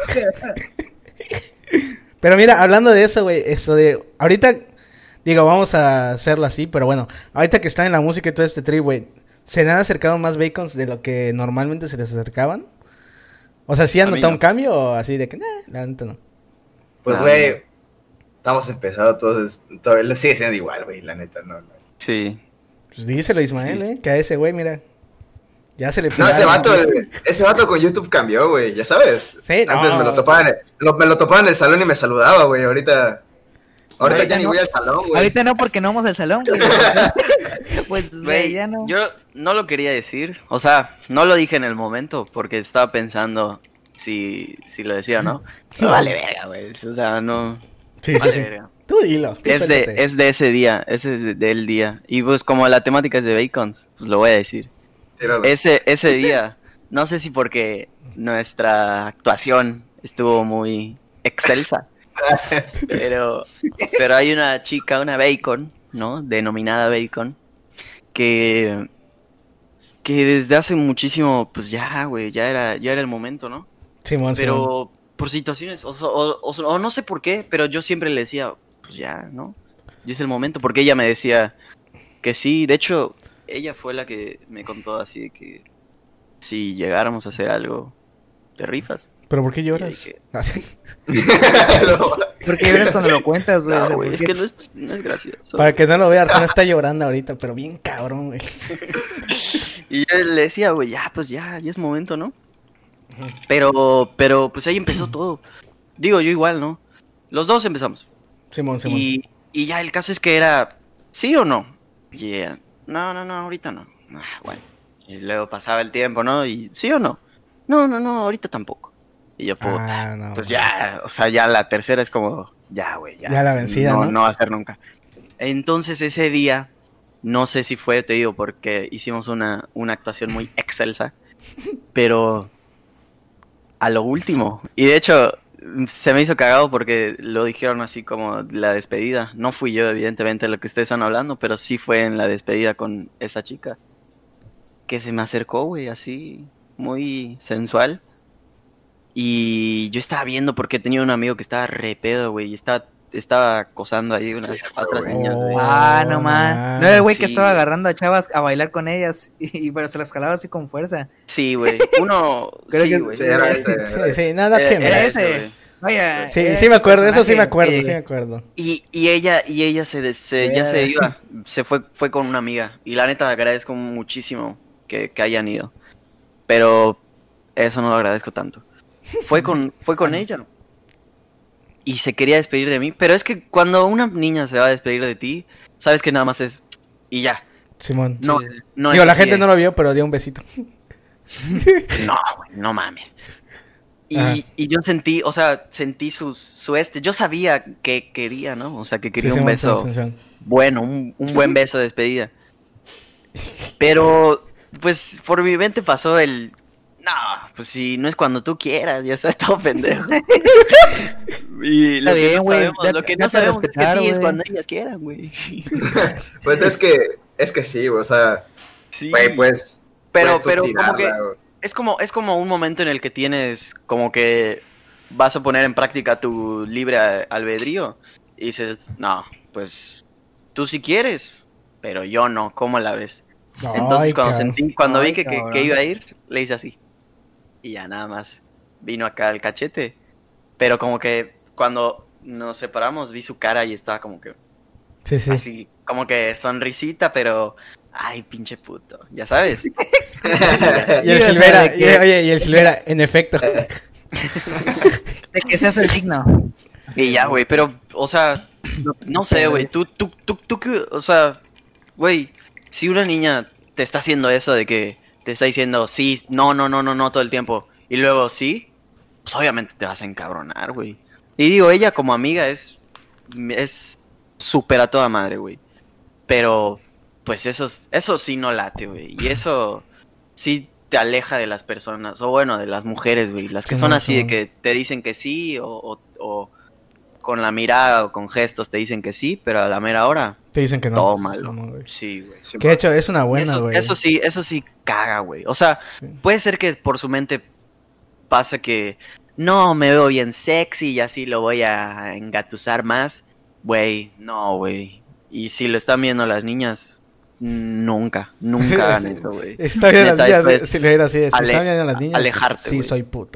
Pero mira, hablando de eso, güey, eso de... Ahorita, digo, vamos a hacerlo así, pero bueno, ahorita que están en la música y todo este trip, güey, ¿se le han acercado más bacons de lo que normalmente se les acercaban? O sea, ¿sí han A mí notado no. un cambio o así de que, nah, la neta no? Pues, Ah, güey, estamos empezando todos. Todo, lo sigue siendo igual, güey, la neta, no. no. Sí. Pues díselo a Ismael, Sí. eh, que a ese güey, mira, ya se le No, ese pegaron. vato, el- ese vato con YouTube cambió, güey, ya sabes. Sí, Antes no. me lo topaba en el, lo- me lo topaba en el salón y me saludaba, güey. Ahorita, ahorita Ahorita ya ni no. voy al salón, güey. Ahorita no, porque no vamos al salón, güey. Pues, güey, Güey, ya no. yo no lo quería decir. O sea, no lo dije en el momento porque estaba pensando si, si lo decía o no. No vale verga, güey. O sea, no. Sí, sí, Vale sí. verga. Tú dilo. tú Es de, suéltate. es de ese día, ese es de- del día. Y pues como la temática es de bacons, pues lo voy a decir. Tíralo. Ese, ese día, no sé si porque nuestra actuación estuvo muy excelsa, pero, pero hay una chica, una bacon, ¿no? Denominada bacon, que, que desde hace muchísimo, pues ya, güey, ya era, ya era el momento, ¿no? Simón, Simón. Pero por situaciones, o, so- o- o- o no sé por qué, pero yo siempre le decía, pues ya, ¿no? Ya es el momento, porque ella me decía que sí, de hecho, ella fue la que me contó así de que si llegáramos a hacer algo, te rifas. ¿Pero por qué lloras? Y que- Ah, sí. No, Porque lloras cuando lo cuentas, güey. o No, sea, güey, ¿por es qué? que no es, no es gracioso. Para que no lo veas, no está llorando ahorita, pero bien cabrón, güey. Y yo le decía, güey, ya, pues ya, ya es momento, ¿no? Pero, pero, pues ahí empezó todo. Digo, yo igual, ¿no? Los dos empezamos. Simón, Simón. Y, y ya el caso es que era, ¿sí o no? Y ella, no, no, no, ahorita no. Ah, bueno. Y luego pasaba el tiempo, ¿no? Y, ¿sí o no? No, no, no, ahorita tampoco. Y yo, puta, Ah, no, pues güey. ya, o sea, ya la tercera es como, ya, güey, ya. Ya la vencida, no, ¿no? no va a ser nunca. Entonces ese día, no sé si fue, te digo, porque hicimos una, una actuación muy excelsa, pero a lo último, y de hecho se me hizo cagado porque lo dijeron así como la despedida. No fui yo, evidentemente, lo que ustedes están hablando, pero sí fue en la despedida con esa chica que se me acercó, güey, así, muy sensual. Y yo estaba viendo porque tenía un amigo que estaba re pedo, güey, y estaba, estaba acosando ahí unas Sí, otras güey. niñas, güey. Ah, no man. No era el güey que Sí, estaba güey. agarrando a chavas a bailar con ellas, y, pero se las jalaba así con fuerza. Sí, güey, uno... Creo sí, que- güey. Sí, era ese. Sí, sí, nada Era- que era ver. Era ese, ese. güey. Vaya. Sí, era sí ese me acuerdo, eso sí me personaje acuerdo, que- sí me acuerdo. Y, y ella, y ella se, des- se- ya se Verga. iba, se fue, fue con una amiga. Y la neta agradezco muchísimo que, que hayan ido. Pero eso no lo agradezco tanto. Fue con, fue con ella. Y se quería despedir de mí. Pero es que cuando una niña se va a despedir de ti, sabes que nada más es... Y ya. Simón. No, Sí. no Digo, es la así gente de- no lo vio, pero dio un besito. No, güey, no mames. Ajá. Y, y yo sentí, o sea, sentí su, su este. Yo sabía que quería, ¿no? O sea, que quería Sí, un Simón, beso Simón, Simón. bueno, un, un buen beso de despedida. Pero, pues, por mi mente pasó el... No, pues si no es cuando tú quieras, ya sabes, todo pendejo. Y lo Está que bien, no güey, sabemos, date- lo que no date a sabemos es que respetar, sí es güey. cuando ellas quieran, güey. Pues es que, es que sí, güey, o sea, Sí. güey, pues. Pero, puedes tú pero como tirarla, que güey. es como, es como un momento en el que tienes como que vas a poner en práctica tu libre a- albedrío y dices, no, pues tú sí quieres, pero yo no, ¿cómo la ves? Entonces Ay, cuando cabrón. sentí, cuando vi Ay, que, que, cabrón. que iba a ir, le hice así. Y ya nada más vino acá el cachete. Pero como que cuando nos separamos vi su cara y estaba como que Sí, sí. así, como que sonrisita, pero ay, pinche puto, ya sabes. Y el Mira, Silvera, de que- y- oye, y el Silvera, en efecto. De que seas el digno. Y ya, güey, pero, o sea, no sé, güey, tú, tú, tú, tú, qué- o sea, güey, si una niña te está haciendo eso de que te está diciendo sí, no, no, no, no, no todo el tiempo, y luego sí, pues obviamente te vas a encabronar, güey. Y digo, ella como amiga es, es súper a toda madre, güey. Pero, pues eso, eso sí no late, güey, y eso sí te aleja de las personas, o bueno, de las mujeres, güey, las que Sí, son no, así de sí. que te dicen que sí, o, o, o con la mirada o con gestos te dicen que sí, pero a la mera hora, Te dicen que no. todo pues, malo. no, güey. Sí, güey. Sí, Que de hecho es una buena, eso, güey. eso sí, eso sí caga, güey. O sea, Sí. puede ser que por su mente pasa que no, me veo bien sexy y así lo voy a engatusar más. Güey, no, güey. Y si lo están viendo las niñas, nunca, nunca hagan eso, güey. Está bien Neta, las niñas, esto de- es Silvera, así de, si ale- están viendo las niñas, alejarte, sí, güey. soy puto.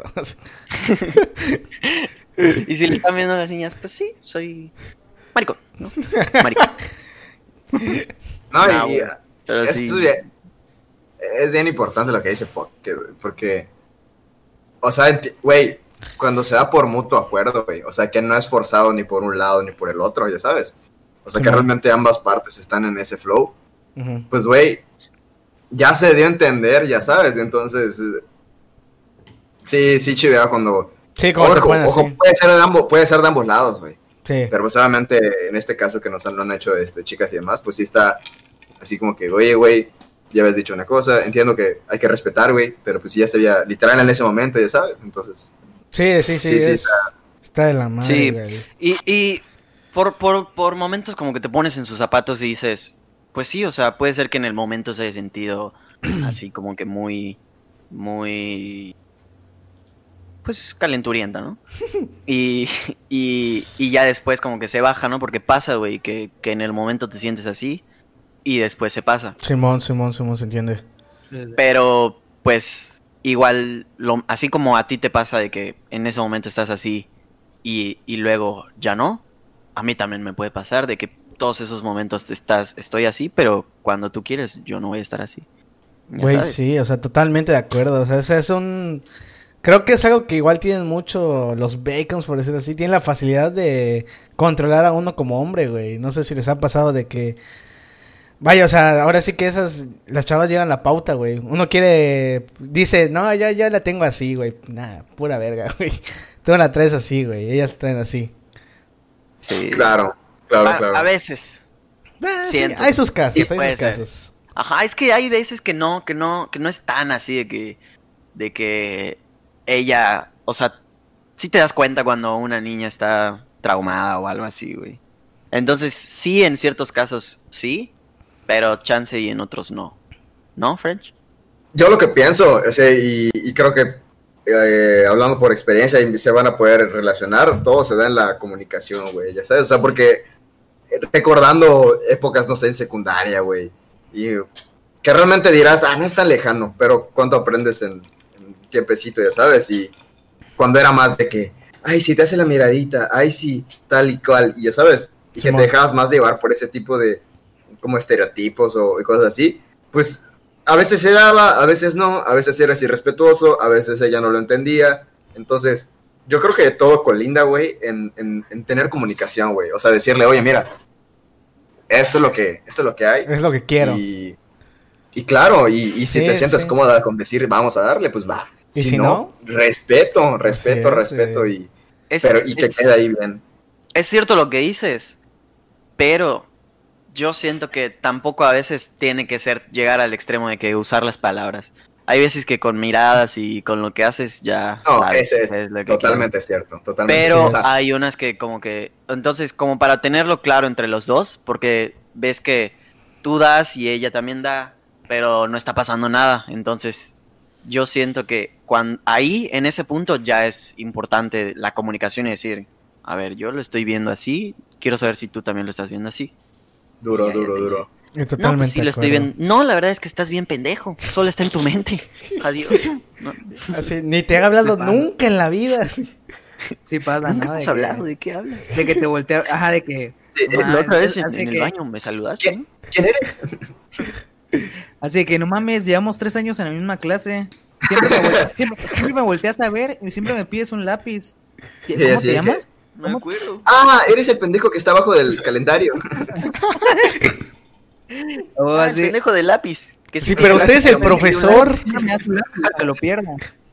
Y si le están viendo a las niñas, pues sí, soy maricón, ¿no? Maricón. No, Nah, y güey, pero esto sí. es bien, es bien importante lo que dice porque, porque o sea, enti- güey, cuando se da por mutuo acuerdo, güey, o sea, que no es forzado ni por un lado ni por el otro, ya sabes. O sea, Sí, que man. realmente ambas partes están en ese flow. Ujú. Pues, güey, ya se dio a entender, ya sabes, entonces eh, sí, sí chivea cuando Sí, como te ojo, ponen ojo, así. puede ser de ambos, puede ser de ambos lados, güey. Sí. Pero pues obviamente en este caso que nos han, lo han hecho este, chicas y demás, pues sí está así como que, oye, güey, ya habías dicho una cosa, entiendo que hay que respetar, güey, pero pues sí ya se veía literal en ese momento, ya sabes, entonces... Sí, sí, sí, Sí, sí, es- está de la madre, Sí. güey. Y, y por, por, por momentos como que te pones en sus zapatos y dices, pues sí, o sea, puede ser que en el momento se haya sentido así como que muy, muy, pues calenturienta, ¿no? Y, y, y ya después como que se baja, ¿no? Porque pasa, güey, que, que en el momento te sientes así y después se pasa. Simón, Simón, Simón, se entiende. Pero, pues, igual, lo, así como a ti te pasa de que en ese momento estás así y, y luego ya no, a mí también me puede pasar de que todos esos momentos estás, estoy así, pero cuando tú quieres yo no voy a estar así. Ya Güey, sabes. sí, o sea, totalmente de acuerdo. O sea, es, es un... Creo que es algo que igual tienen mucho los bacons, por decirlo así. Tienen la facilidad de controlar a uno como hombre, güey. No sé si les ha pasado de que... Vaya, o sea, ahora sí que esas... Las chavas llevan la pauta, güey. Uno quiere... Dice, no, ya, ya la tengo así, güey. Nada, pura verga, güey. Tú la traes así, güey. Ellas la traen así. Sí. Claro, claro, a, claro. a veces. Ah, sí, Siento. hay sus casos, Sí, hay puede sus ser. casos. Ajá, es que hay veces que no, que no, que no es tan así de que, de que ella, o sea, sí te das cuenta cuando una niña está traumada o algo así, güey. Entonces, sí, en ciertos casos sí, pero chance y en otros no. ¿No, French? Yo lo que pienso, o sea, y, y creo que eh, hablando por experiencia y se van a poder relacionar, todo se da en la comunicación, güey, ya sabes, o sea, porque eh, recordando épocas, no sé, en secundaria, güey, y que realmente dirás, ah, no es tan lejano, pero cuánto aprendes en, en tiempecito, ya sabes, y cuando era más de que, ay, si te hace la miradita, ay, sí, tal y cual, y ya sabes, y que Simón. te dejabas más llevar por ese tipo de como estereotipos o y cosas así, pues a veces se daba, a veces no, a veces eras irrespetuoso, a veces ella no lo entendía. Entonces, yo creo que todo colinda, güey, en, en, en tener comunicación, güey. O sea, decirle, oye, mira, esto es lo que, esto es lo que hay. Es lo que quiero. Y, y claro, y, y si Sí, te sientes sí. cómoda con decir, vamos a darle, pues va. ¿Y Si, si no, no? respeto, respeto, es, respeto eh. y, Es, pero, y que es- quede ahí bien. es cierto lo que dices, pero yo siento que tampoco a veces tiene que ser llegar al extremo de que usar las palabras. Hay veces que con miradas y con lo que haces ya No, sabes ese es qué es lo que totalmente cierto, totalmente quieres. Pero cierto. O sea, hay unas que como que... Entonces, como para tenerlo claro entre los dos, porque ves que tú das y ella también da, pero no está pasando nada. Entonces, yo siento que cuando, ahí, en ese punto, ya es importante la comunicación y decir, a ver, yo lo estoy viendo así, quiero saber si tú también lo estás viendo así. duro, Ya, ya duro, te duro. Y No, totalmente pues sí de lo estoy acuerdo. viendo. No, la verdad es que estás bien pendejo. Solo está en tu mente. Adiós. No. Así, ni te he hablado Se pasa. nunca en la vida. así. Sí pasa, Nunca ¿no? De hemos que, hablado. ¿De qué hablas? de que te voltea, ajá, de que... Sí, no La mames, otra vez en, así en el que- baño me saludaste. ¿Quién, ¿Quién eres? Así que no mames, llevamos tres años en la misma clase. Siempre me, volteas, siempre, siempre me volteas a ver y siempre me pides un lápiz. ¿Cómo Sí, así te que- llamas? No me acuerdo. Ah, eres el pendejo que está abajo del calendario. O Ah, el así. pendejo de lápiz. Que Sí, siempre pero me usted es el me pidió un profesor. lápiz. Siempre me das un lápiz, te lo pierdas.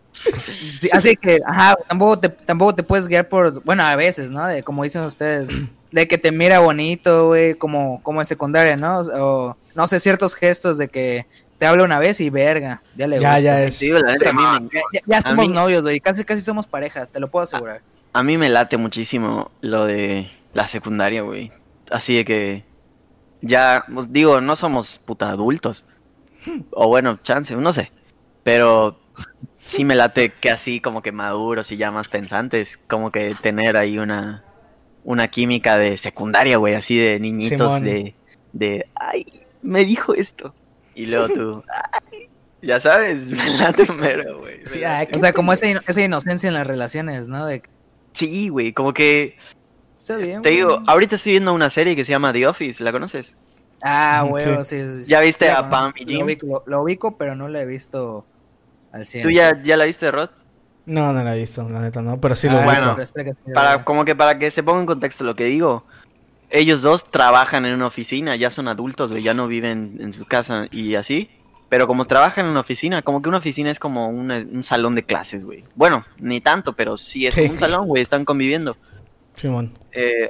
Sí, así que, ajá, tampoco te, tampoco te puedes guiar por, bueno, a veces, ¿no? De, como dicen ustedes, de que te mira bonito, güey, como, como en secundaria, ¿no? O, no sé, ciertos gestos de que te habla una vez y verga, ya le Ya, gusta. ya es. Te digo, la neta, a mí me, Ya, ya- ya somos mí- novios, güey, casi casi somos pareja, te lo puedo asegurar. a mí me late muchísimo lo de la secundaria, güey. Así de que ya, pues, digo, no somos puta adultos. O bueno, chance, no sé. Pero sí me late que así como que maduros y ya más pensantes, como que tener ahí una, una química de secundaria, güey, así de niñitos, Simón. de, de, ay, me dijo esto. Y luego tú, ay, ya sabes, me late mero, güey. me Sí, late. ay, O sea, como esa, ino- esa inocencia en las relaciones, ¿no? De que, Sí, güey, como que, está bien, te güey. digo, ahorita estoy viendo una serie que se llama The Office, ¿la conoces? Ah, Ujú, güey, sí. sí. ¿Ya viste Sí, a bueno, Pam y Lo Jim? ubico, lo, lo ubico, pero no lo he visto al cien. ¿Tú ya, ya la viste, Rod? No, no la he visto, la neta no, pero sí lo Ah, ubico. bueno. pero espera que- Para, como que para que se ponga en contexto lo que digo, ellos dos trabajan en una oficina, ya son adultos, güey, ya no viven en su casa y así. Pero como trabajan en una oficina, como que una oficina es como una- un salón de clases, güey. Bueno, ni tanto, pero sí es Sí. como un salón, güey, están conviviendo. Simón. Eh,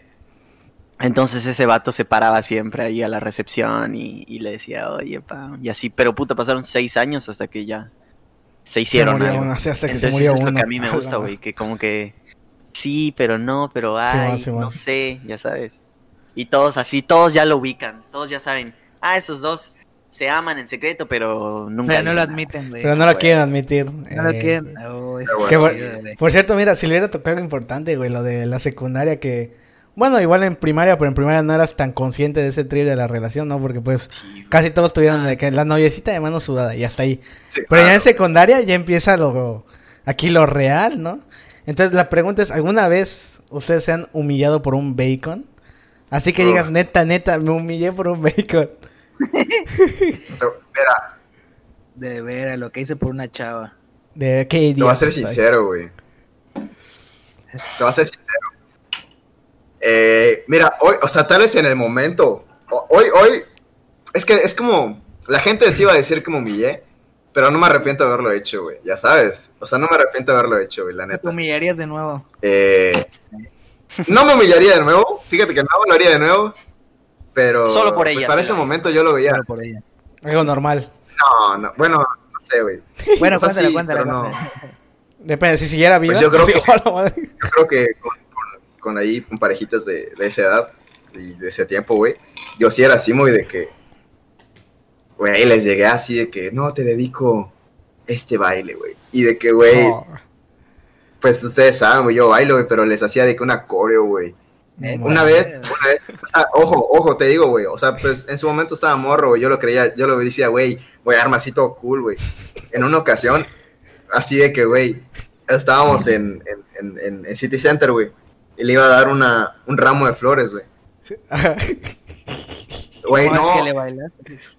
entonces ese vato se paraba siempre ahí a la recepción y, y le decía, oye, pa, y así, pero puta, pasaron seis años hasta que ya se hicieron murió algo. uno, sí, hasta que se Entonces murió eso es lo uno. que a mí me A la gusta, güey, madre. que como que sí, pero no, pero Simón, ay, Simón. no sé, ya sabes. Y todos así, todos ya lo ubican, todos ya saben, ah, esos dos se aman en secreto, pero nunca Pero no lo dicen nada. admiten, güey. Pero no lo güey. quieren admitir. No lo eh, quieren. Oh, eso Pero está Que por, chido, güey. por cierto, mira, si le hubiera tocado algo importante, güey, lo de la secundaria que... Bueno, igual en primaria, pero en primaria no eras tan consciente de ese trip de la relación, ¿no? Porque pues casi todos tuvieron de que la noviecita de mano sudada y hasta ahí. Sí, Pero ya claro. en secundaria ya empieza lo... Aquí lo real, ¿no? Entonces la pregunta es, ¿alguna vez ustedes se han humillado por un bacon? Así que Uf. digas, neta, neta, me humillé por un bacon. Pero, mira, De veras, lo que hice por una chava. De qué te voy a idiota ser soy. sincero, güey. Te voy a ser sincero. Eh, mira, hoy, o sea, tal vez en el momento, o- hoy, hoy, es que es como, la gente sí iba a decir que me humillé, pero no me arrepiento de haberlo hecho, güey, ya sabes. O sea, no me arrepiento de haberlo hecho, güey, la ¿Te neta. humillarías de nuevo? Eh, no me humillaría de nuevo, fíjate que no lo haría de nuevo, pero... Solo por pues, ella, para sí, ese la- momento yo lo veía. Solo por ella. Algo normal. No, no, bueno, no sé, güey. Bueno, O sea, cuéntala, sí, cuéntala, pero no. cuéntala. Depende, si siguiera viva. Pues yo creo sí, que- a la madre. Yo creo que con, con, con ahí, con parejitas de, de esa edad y de ese tiempo, güey, yo sí era así muy de que, güey, les llegué así de que, no, te dedico este baile, güey. Y de que, güey, No, pues ustedes saben, güey, yo bailo, güey, pero les hacía de que una coreo, güey. no, Una madre. vez, una vez, o sea, ojo, ojo, te digo, güey, o sea, pues en su momento estaba morro, güey, yo lo creía, yo lo decía, güey, voy a armar así todo cool, güey. En una ocasión, así de que, güey, estábamos en, en, en, en, en City Center, güey, y le iba a dar una, un ramo de flores, güey. Güey, ¿Cómo no, es que le bailaste?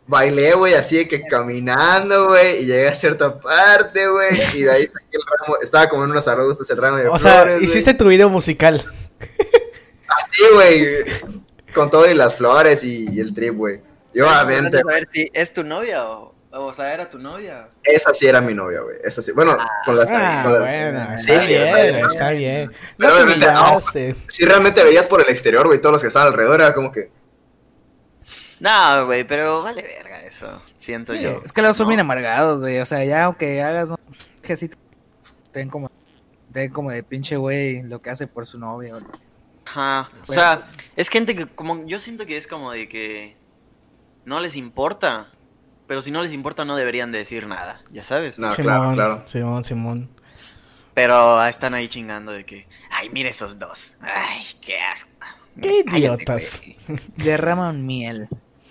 bailé, güey, así de que caminando, güey, y llegué a cierta parte, güey, y de ahí saqué el ramo, estaba como en unos arbustos el ramo de O flores, sea, güey. hiciste tu video musical. Así, güey, con todo y las flores y, y el trip, güey. Y obviamente, A ver si es tu novia o, o sea, era tu novia. esa sí era mi novia, güey, esa sí, bueno, con las... Ah, con las- bueno, sí, está bien, o sea, está bien. Pero No te obviamente, no. humillaste. Si realmente veías por el exterior, güey, todos los que estaban alrededor, era como que... No, güey, pero vale verga eso, siento Sí. yo. Es que los son ¿no? bien amargados, güey. O sea, ya aunque hagas no, que así te ven como, te ven como de pinche güey lo que hace por su novia. güey. Ajá, o Pero, sea, pues, es gente que como yo siento que es como de que no les importa, pero si no les importa no deberían de decir nada, ya sabes. No, Simón, claro, claro. Simón, Simón. Pero están ahí chingando de que, ay, mira esos dos, ay, qué asco. Qué Cállate, idiotas. güey. derraman miel.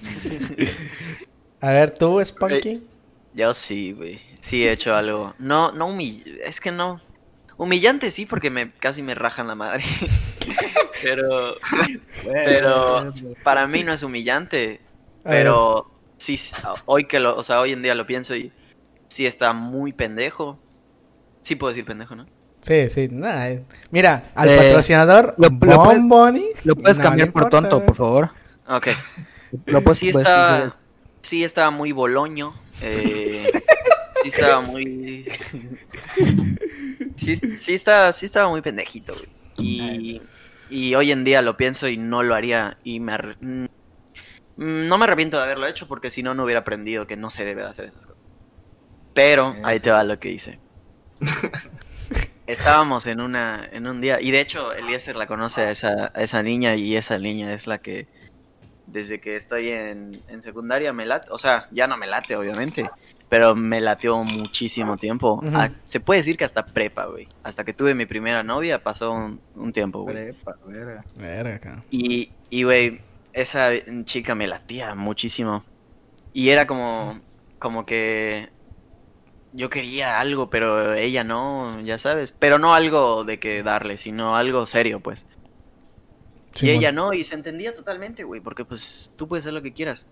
A ver, tú, Spunky. Yo sí, güey, sí he hecho algo, no, no humill... es que no, humillante sí porque me casi me rajan la madre, pero, pero para mí no es humillante. A ver. Pero sí, hoy que lo, o sea, hoy en día lo pienso y sí está muy pendejo. Sí puedo decir pendejo, ¿no? Sí, sí, nada. eh. Mira, al Eh, patrocinador, lo- lo puedes- Bomboni. Lo puedes no cambiar le por importa, tonto, güey. por favor. Ok. Lo puedes, Sí puedes- está, sí estaba muy boloño. Eh, sí estaba muy... Sí, sí, estaba, sí estaba muy pendejito, güey. Y, y hoy en día lo pienso y no lo haría. Y me arre- mm, no me arrepiento de haberlo hecho porque si no, no hubiera aprendido que no se debe de hacer esas cosas. Pero ahí te va lo que hice. Estábamos en una en un día, y de hecho Eliezer la conoce a esa, a esa niña, y esa niña es la que desde que estoy en, en secundaria me late, o sea, ya no me late obviamente, pero me lateó muchísimo tiempo. Ujú. Ah, se puede decir que hasta prepa, güey. Hasta que tuve mi primera novia pasó un, un tiempo, güey. Prepa, verga. Verga, cabrón. Y, y, güey, esa chica me latía muchísimo. Y era como, como que yo quería algo, pero ella no, ya sabes. Pero no algo de que darle, sino algo serio, pues. Y Simón. ella no, y se entendía totalmente, güey, porque pues tú puedes hacer lo que quieras.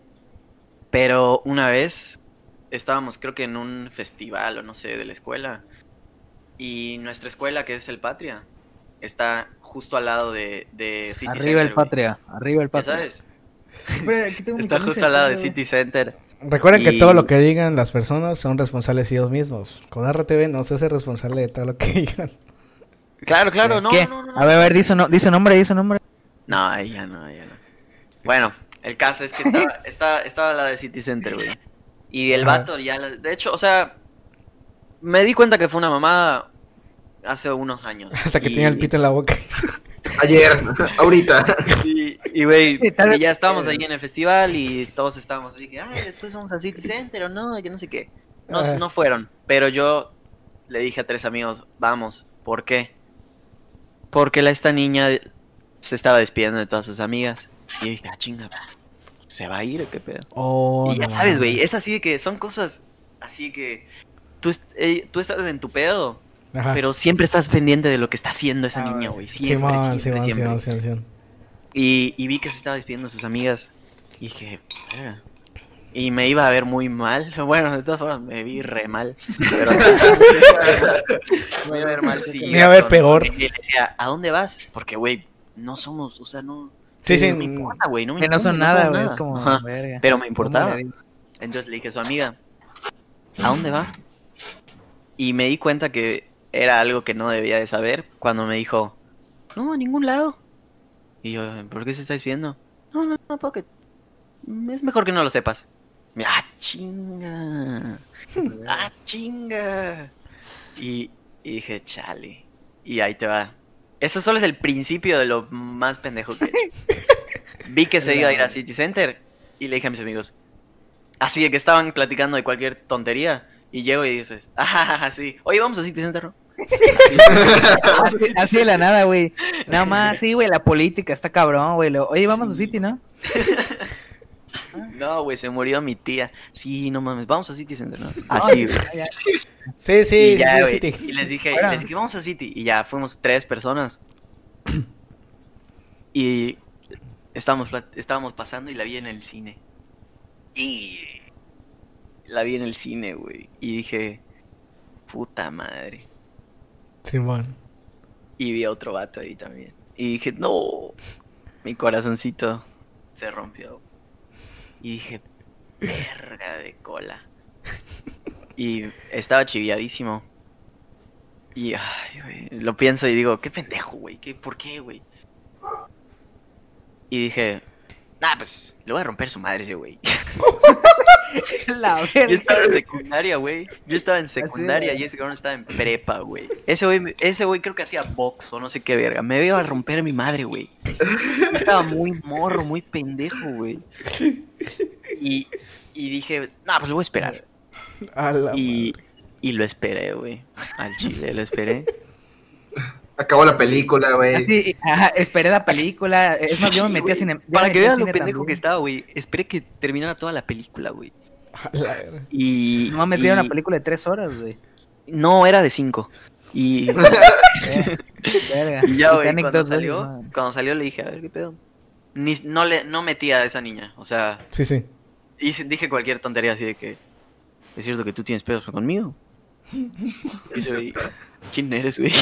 Pero una vez estábamos, creo que en un festival o no sé, de la escuela. Y nuestra escuela, que es el Patria, está justo al lado de, de City Arriba Center, el güey. Patria, arriba el ¿Ya Patria. sabes? Pero aquí tengo mi Está camisa justo al lado de Patria, City Center. Recuerden que Y- todo lo que digan las personas son responsables ellos mismos. Con R T V no se hace responsable de todo lo que digan. Claro, claro, güey. no, ¿Qué? no, no, no. A ver, a ver, dice, no, dice nombre, dice nombre. No, ahí ya no, ahí ya no. Bueno, el caso es que estaba, estaba, estaba al lado de City Center, güey. Y el Ajá. vato ya, la- de hecho, o sea, me di cuenta que fue una mamada hace unos años. Hasta que Y- tenía el pito en la boca. Ayer, ahorita. Y, y, güey, Sí, tal y vez- ya estábamos ahí en el festival y todos estábamos así que, ay, después vamos al City Center o no, y que no sé qué. No, Ajá. no fueron, pero yo le dije a tres amigos, vamos, ¿por qué? Porque la, esta niña se estaba despidiendo de todas sus amigas. Y dije, ah, chinga, ¿se va a ir o qué pedo? Oh, y ya no sabes, mames. güey, es así de que son cosas así que tú, est- eh, tú estás en tu pedo, Ajá. pero siempre estás pendiente de lo que está haciendo esa Ah, niña, güey. güey. Siempre, Simón, siempre, Simón, siempre. Simón, Simón, Simón. Y, y vi que se estaba despidiendo de sus amigas. Y dije, "Verga". Y me iba a ver muy mal. Bueno, de todas formas me vi re mal. Pero me iba a ver mal si Me iba a ver con- peor. Y le decía, ¿a dónde vas? Porque, güey, no somos, o sea, no. Sí, sí. No me importa, güey. No me Que no son importa, nada, somos güey, es como, Ajá, verga. pero me ¿Cómo importaba. le digo? Entonces le dije a su amiga, ¿a dónde va? Y me di cuenta que era algo que no debía de saber cuando me dijo, no, a ningún lado. Y yo, ¿por qué se está despidiendo? No, no, no, porque es mejor que no lo sepas. ¡Ah, chinga! ¡Ah, chinga! Y, y dije, chale. Y ahí te va. Eso solo es el principio de lo más pendejo que vi que se iba a ir a City Center y le dije a mis amigos, así de que estaban platicando de cualquier tontería y llego y dices, ah, sí, oye, vamos a City Center, ¿no? Así, así de la nada, güey. Nada más, sí, güey, la política está cabrón, güey. Lo- Oye, vamos a City, ¿no? No, güey, se murió mi tía. Sí, no mames, vamos a City Center, ¿no? Así, güey. Ya, ya. Sí, sí, Y ya, sí, güey, City. y les dije, Ahora. les dije, vamos a City. Y ya fuimos tres personas. Y estábamos, plat- estábamos pasando y la vi en el cine. Y la vi en el cine, güey. Y dije, puta madre. Simón. Y vi a otro vato ahí también. Y dije, no, mi corazoncito se rompió. Y dije, verga de cola. Y estaba chiviadísimo. Y, ay, güey, lo pienso y digo, qué pendejo, güey, ¿qué, ¿por qué, güey? Y dije, nah, pues, le voy a romper su madre ese güey. La Yo verga. estaba en secundaria, güey. Yo estaba en secundaria y ese cabrón estaba en prepa, güey. Ese güey, ese güey creo que hacía box o no sé qué verga. Me iba a romper mi madre, güey. Yo estaba muy morro, muy pendejo, güey. Y, y dije, nah, pues lo voy a esperar. A la Y, madre. y lo esperé, güey. Al chile, lo esperé. Acabó la película, güey. Así, ajá, esperé la película. Es más, yo me Sí, metí a güey. cine. yo Para me que metí a veas lo cine pendejo también. que estaba, güey. Esperé que terminara toda la película, güey. A la verga. Y. No mames, y- era una película de tres horas, güey. No, era de cinco. Y. Verga. Y ya, güey, Titanic cuando dos veces, salió, man. cuando salió le dije, a ver, ¿qué pedo? Ni, no, le, no metí a esa niña, o sea, Sí, sí. hice- dije cualquier tontería así de que, ¿es cierto que tú tienes pedos conmigo? Y soy, ¿quién eres, güey?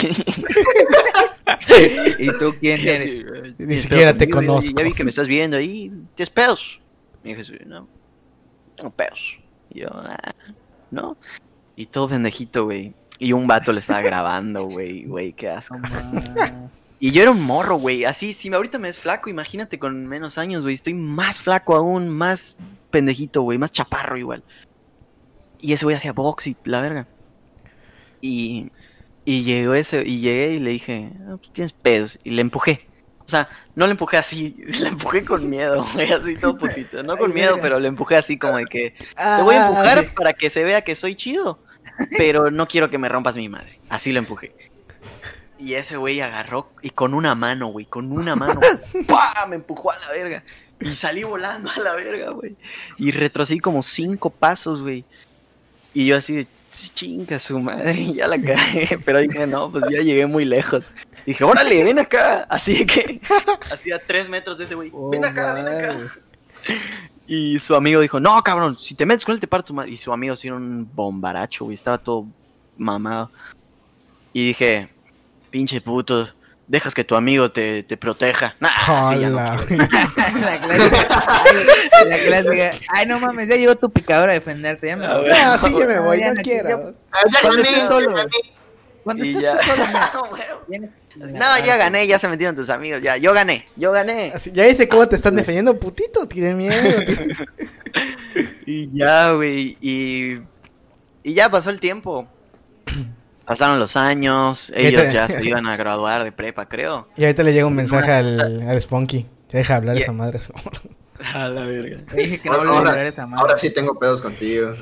¿Y tú quién Y eres? así, güey, Ni "¿Tienes siquiera pedos te conmigo?". Y conozco. ya vi que me estás viendo ahí, ¿tienes pedos? Y dije, sí, no, tengo pedos. Y yo, ah, ¿no? Y todo pendejito, güey. Y un vato le estaba grabando, güey, güey, qué asco. No mames. Y yo era un morro, güey. Así, si me ahorita me ves flaco, imagínate con menos años, güey. Estoy más flaco aún, más pendejito, güey. Más chaparro igual. Y ese güey hacía box y la verga. Y, y llegó ese, y llegué y le dije, ah, pues tienes pedos. Y le empujé. O sea, no le empujé así, le empujé con miedo, güey, así todo putito. No con Ay, miedo, verga. pero le empujé así como de que te voy a empujar para que se vea que soy chido, pero no quiero que me rompas mi madre. Así lo empujé. Y ese güey agarró y con una mano, güey, con una mano, ¡pah! Me empujó a la verga. Y salí volando a la verga, güey. Y retrocedí como cinco pasos, güey. Y yo así de, chinga su madre, ya la cagué. Pero dije, no, pues ya llegué muy lejos. Dije, órale, ven acá. Así que, hacía tres metros de ese güey. Oh, Ven acá, ven acá. madre. Y su amigo dijo, no, cabrón, si te metes con él te parto tu madre. Y su amigo sí era un bombaracho, güey, estaba todo mamado. Y dije, pinche puto, dejas que tu amigo te, te proteja. Nah, sí, ya no Hola. quiero. La clásica. Ay, la clásica. Ay, no mames, ya llegó tu picadora a defenderte. Ya me A voy. ver. Ah, sí, ya me voy, Ya no no quiero. quiero. Ah, ya Cuando gané, estés ya solo. gané. Cuando Y estés ya. tú solo, mira. Bueno. Vienes- No, ya gané, ya se metieron tus amigos, ya, yo gané, yo gané. Así, ya dice cómo te están defendiendo, putito. Tiene miedo. tiene- Y ya, güey, y, y ya pasó el tiempo. Pasaron los años, ¿Qué ellos te- ya se iban a graduar de prepa, creo. Y ahorita le llega un mensaje al, al Spunky. Que deja hablar Yeah. esa madre. A la verga. Te dije que no Ahora, volvés a ahora- hablar esa madre. ahora sí tengo pedos contigo.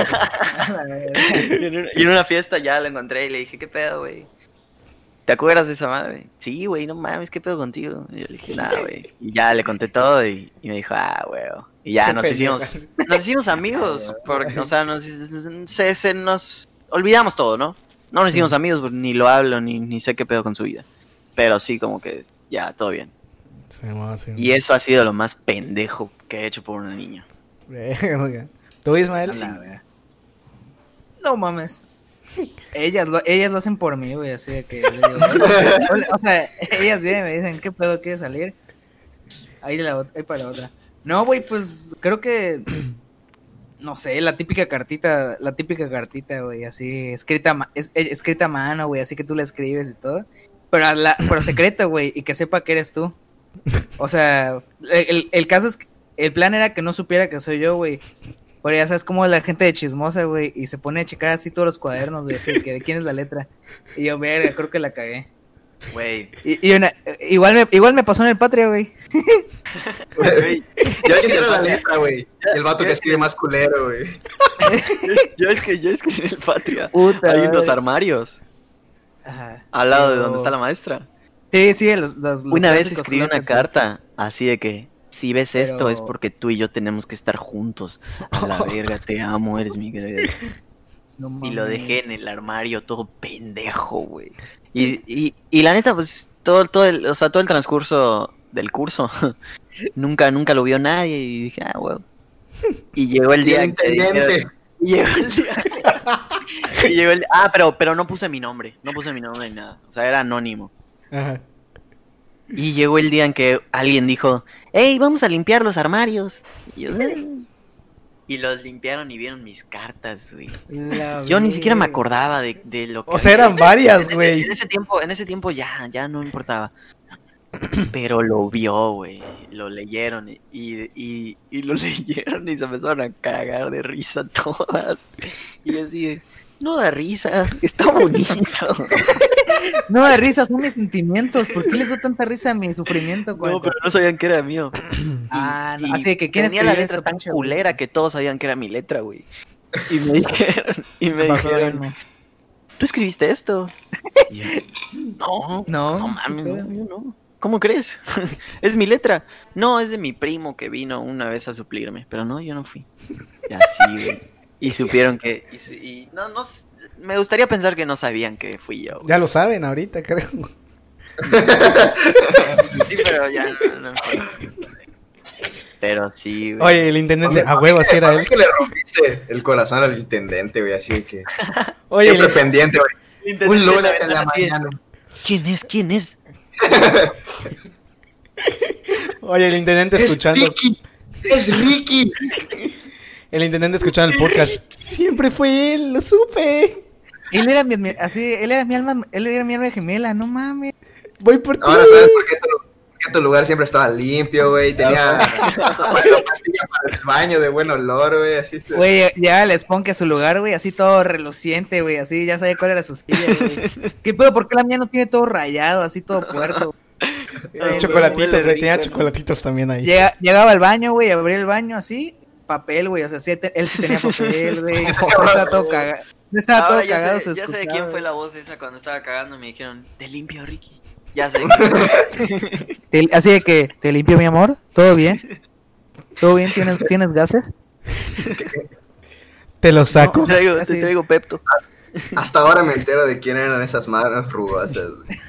Y en una- y en una fiesta ya lo encontré y le dije, ¿qué pedo, güey? ¿Te acuerdas de esa madre? Sí, güey, no mames, ¿qué pedo contigo? Y yo le dije, nada, güey. Y ya le conté todo y, y me dijo, ah, güey. Y ya Qué nos pendejo. hicimos, nos hicimos amigos, porque, o sea, nos, se, se nos olvidamos todo, ¿no? No nos hicimos amigos, pues, ni lo hablo, ni, ni sé qué pedo con su vida. Pero sí, como que ya, todo bien. Sí, mo, sí, mo. Y eso ha sido lo más pendejo que he hecho por una niña. Verga. ¿Tú, Ismael? A la verga. No mames. Ellas lo, ellas lo hacen por mí, güey, así de que le digo, "Hola", o sea, ellas vienen y me dicen, ¿qué pedo quieres salir? Ahí, de la, ot- ahí para la otra. No, güey, pues creo que, no sé, la típica cartita, la típica cartita, güey, así, escrita, a ma- es, es- escrita a mano, güey, así que tú la escribes y todo. Pero, a la, pero secreta, güey, y que sepa que eres tú. O sea, el, el caso es que el plan era que no supiera que soy yo, güey. Pero ya sabes cómo es la gente de chismosa, güey, y se pone a checar así todos los cuadernos, güey, así que de quién es la letra. Y yo, verga, creo que la cagué. Güey, Y, y una- igual, me, igual me pasó en el Patria, güey. güey. Yo quisiera la letra, güey. El vato que escribe más culero, güey. Yo es que yo escribí en el Patria. Puta Hay unos madre. armarios Ajá. al lado de Pero- donde está la maestra. Sí, sí, los, los, los Una vez clásicos escribí clásicos. una carta así de que si ves esto Pero- es porque tú y yo tenemos que estar juntos. A la verga, te amo, eres mi verga. No Y lo mames. dejé en el armario todo pendejo, güey. Y, y, y la neta, pues todo, todo el, o sea, todo el transcurso del curso nunca, nunca lo vio nadie y dije, ah, güey. Y llegó el Y día el en que intendente. dijeron- y llegó el día. y llegó el- Ah, pero, pero no puse mi nombre. No puse mi nombre ni nada. O sea, era anónimo. Ajá. Y llegó el día en que alguien dijo, hey, vamos a limpiar los armarios. Y yo, "Ah". Y los limpiaron y vieron mis cartas, güey. La Yo ni siquiera me verga. acordaba de, de lo que... O sea, había. eran varias, En ese- güey. En ese tiempo, en ese tiempo ya, ya no importaba. Pero lo vio, güey. Lo leyeron y, y, y lo leyeron y se empezaron a cagar de risa todas. Y yo así de, no da risa, está bonito. No da risa, son mis sentimientos. ¿Por qué les da tanta risa a mi sufrimiento? No, cuando- pero no sabían que era mío. Ah, no, Y así que ¿quién tenía la escribió letra esto, tan pinche culera que todos sabían que era mi letra, güey. Y me dijeron, y me Pasó lo dijeron, mismo. ¿tú escribiste esto? Y yo, no, No, no mames, ¿qué no, pedo? yo no. ¿Cómo crees? ¿Es mi letra? No, es de mi primo que vino una vez a suplirme, pero no, yo no fui. Y así, güey. Y supieron que, y, su- y no, no, s- me gustaría pensar que no sabían que fui yo, güey. Ya lo saben ahorita, creo. Sí, pero ya no, no importa. Pero sí, güey. Oye, el intendente, a huevo, así era Para mí él. que le rompiste el corazón al intendente, güey, así de que... Oye, Siempre el- pendiente, güey. Intendente, Un lunes en verdad, la así de, mañana. ¿Quién es? ¿Quién es? oye, el intendente Es escuchando. Ricky. Es Ricky. El intendente escuchando el podcast. Siempre fue él, lo supe. Él era mi, mi- así, él era mi alma, él era mi alma gemela, no mames. Voy por ti. Ahora sabes por qué tu, por qué tu lugar siempre estaba limpio, güey. Tenía una pastilla para el baño de buen olor, güey. Así. Güey, llegaba el Spunk a su lugar, güey, así todo reluciente, güey, así, ya sabía cuál era su silla, güey. ¿Qué pedo? ¿Por qué la mía no tiene todo rayado, así todo puerto? Eh, chocolatitos, huele güey. rico, Tenía ¿no? chocolatitos también ahí. Llega, llegaba al baño, güey, abría el baño así, papel, güey, o sea, sí, te- él sí tenía papel, güey, no estaba todo cagado, no estaba Ahora todo ya cagado, sé, se ya sé de escuchaba, quién fue güey. la voz esa cuando estaba cagando. Me dijeron, te limpio, Ricky. Ya sé. Te- así de que, ¿te limpio, mi amor? ¿Todo bien? ¿Todo bien? ¿Tienes, ¿tienes gases? Te lo saco. te, traigo, así. te traigo Pepto. Hasta ahora me entero de quién eran esas madres rugosas, güey.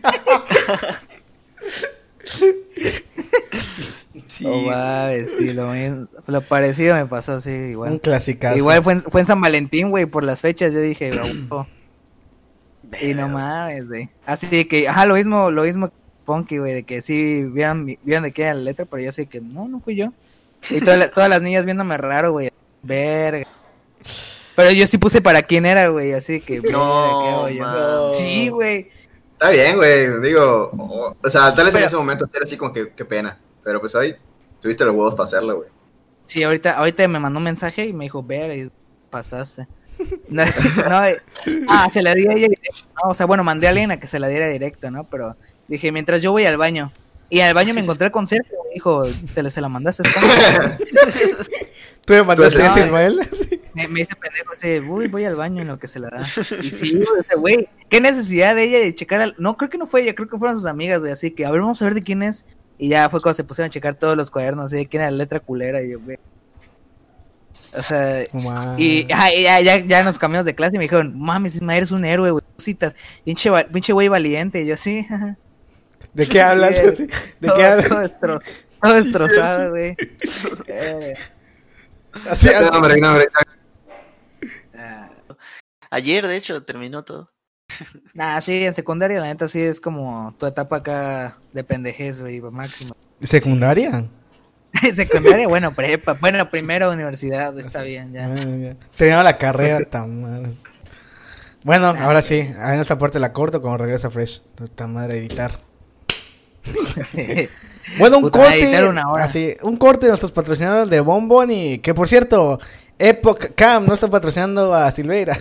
Sí, Oh, mames, sí, lo, mismo- lo parecido me pasó así, Un igual. clasicazo. Igual fue en, fue en San Valentín, güey, por las fechas, yo dije, "Wow". Y no mames, güey. Así de que, ajá, lo mismo, lo mismo que Punky, güey, de que sí vieron, mi- vieron de qué era la letra, pero yo sé que no, no fui yo. Y toda la- todas las niñas viéndome raro, güey, verga. Pero yo sí puse para quién era, güey, así que, verga, No, ¿qué hago yo? man. Sí, güey. Está bien, güey. Digo, o, o sea, tal vez en Pero- ese momento era así como que qué pena. Pero pues hoy tuviste los huevos para hacerlo, güey. Sí, ahorita, ahorita me mandó un mensaje y me dijo, ver, y pasaste. No, no, eh, ah, se la di a ella directo, ¿no? O sea, bueno, mandé a alguien a que se la diera directo, ¿no? Pero dije, mientras yo voy al baño. Y al baño me encontré el conserje, me dijo, ¿te la- se la mandaste? ¿Tú me mandaste Tú este, eres- Ismael? Me, me dice pendejo, así, uy, voy al baño en lo que se la da. Y sí, güey, ese güey, qué necesidad de ella de checar al... No, creo que no fue ella, creo que fueron sus amigas, güey, así que, a ver, vamos a ver de quién es. Y ya fue cuando se pusieron a checar todos los cuadernos, así de quién era la letra culera, y yo, güey. O sea, No mames. y ah, y ya, ya, ya nos cambiamos de clase y me dijeron, mames, Ismael, eres un héroe, güey, citas, pinche, va- pinche güey valiente, y yo, sí, jaja. ¿De qué hablas? Sí, ¿De todo, qué hablas? todo, destro- todo destrozado, güey. Eh, Así, No, hombre, no, hombre. ah. Ayer, de hecho, terminó todo. Nah, sí, en secundaria la neta sí es como tu etapa acá de pendejez, güey, máximo. ¿secundaria? Secundaria, bueno, prepa, bueno, primero universidad, está bien, ya. Ah, ya. Terminaba la carrera tan mal. Bueno, ahora sí, en esta parte la corto como regresa Fresh. Puta madre, editar. Bueno, un Puta, corte. editar una hora. Así, un corte de nuestros patrocinadores de Bonbon y que por cierto, Epoch Cam no está patrocinando a Silveira.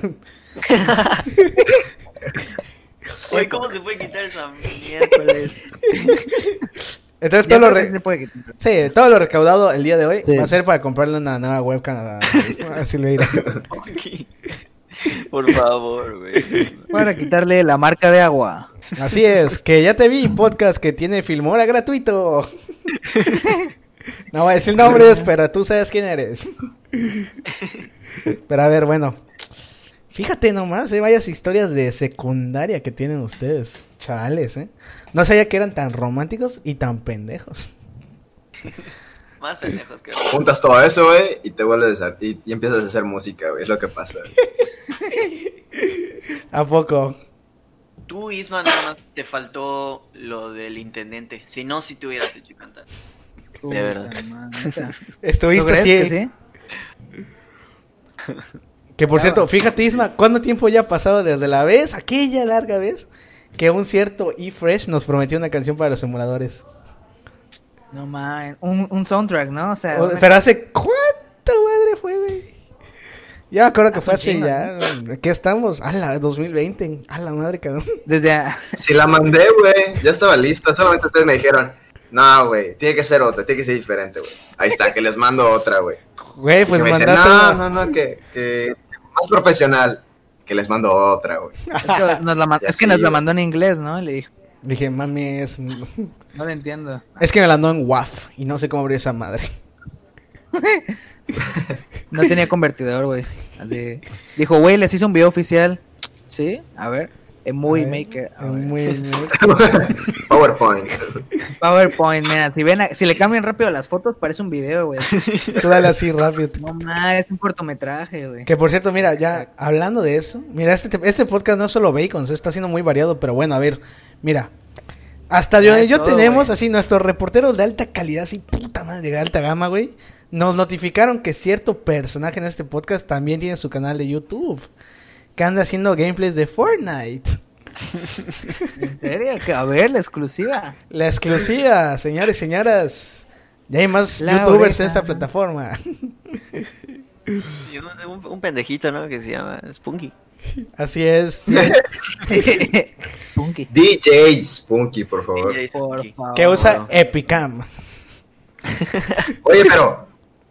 Oye, ¿cómo se puede quitar esa miércoles? Entonces Ya todo lo, creo que re- sí se puede quitar. sí, todo lo recaudado el día de hoy Sí. va a ser para comprarle una nueva webcam a, a Silveira. Por favor, güey. Para quitarle la marca de agua. Así es, que ya te vi, podcast que tiene Filmora gratuito. No voy a decir nombres, pero tú sabes quién eres. Pero a ver, bueno. Fíjate nomás, hay varias historias de secundaria que tienen ustedes, chavales, ¿eh? No sabía que eran tan románticos y tan pendejos. Más pendejos que... Juntas todo eso, güey, y te vuelves a... Y, y empiezas a hacer música, güey. Es lo que pasa. ¿A poco? Tú, Isma, nada más te faltó lo del intendente. Si no, si te hubieras hecho cantar. De verdad. ¿Tú Estuviste crees así. que sí? Que por Ya cierto, va. fíjate, Isma, ¿cuánto tiempo ya ha pasado desde la vez, aquella larga vez, que un cierto E-Fresh nos prometió una canción para los emuladores? No man, un, un soundtrack, ¿no? O sea, O- una- pero hace cuánto madre fue, güey. Ya me acuerdo que Hace fue un así, chingo, ya. Aquí estamos. A la dos mil veinte. A la madre, cabrón. desde a- Si la mandé, güey, ya estaba lista. Solamente ustedes me dijeron, no, güey, tiene que ser otra, tiene que ser diferente, güey. Ahí está, que les mando otra, güey. Güey, pues Que me dicen, mandaste. no, una- no, no, que, que más profesional. Que les mando otra, güey. es que, nos la, ma- Ya es que sí, nos la güey. mandó en inglés, ¿no? Le dijo, Dije, mami, es. no lo entiendo. Es que me la mandó en W A V. Y no sé cómo abrir esa madre. No tenía convertidor, güey. Así. Dijo, güey, les hice un video oficial. ¿Sí? A ver. En Movie A ver, Maker. A ver. Muy, muy- PowerPoint. PowerPoint, mira, si ven, a- si le cambian rápido las fotos, parece un video, güey. Tú dale así rápido. No mames, es un cortometraje, güey. Que por cierto, mira, ya hablando de eso, mira, este, este podcast no es solo bacon, se está haciendo muy variado, pero bueno, a ver, mira, hasta yo, Ya es yo todo, tenemos güey. así nuestros reporteros de alta calidad, así puta madre, de alta gama, güey, nos notificaron que cierto personaje en este podcast también tiene su canal de YouTube, que anda haciendo gameplays de Fortnite. ¿En serio? Que, a ver, la exclusiva. La exclusiva, señores y señoras, ya hay más La youtubers oreja. en esta plataforma. Y un, un- un pendejito, ¿no? Que se llama Spunky. Así es, Punky. D J Spunky, por favor. D J Por Spunky. favor. que usa Epicam. Oye, pero.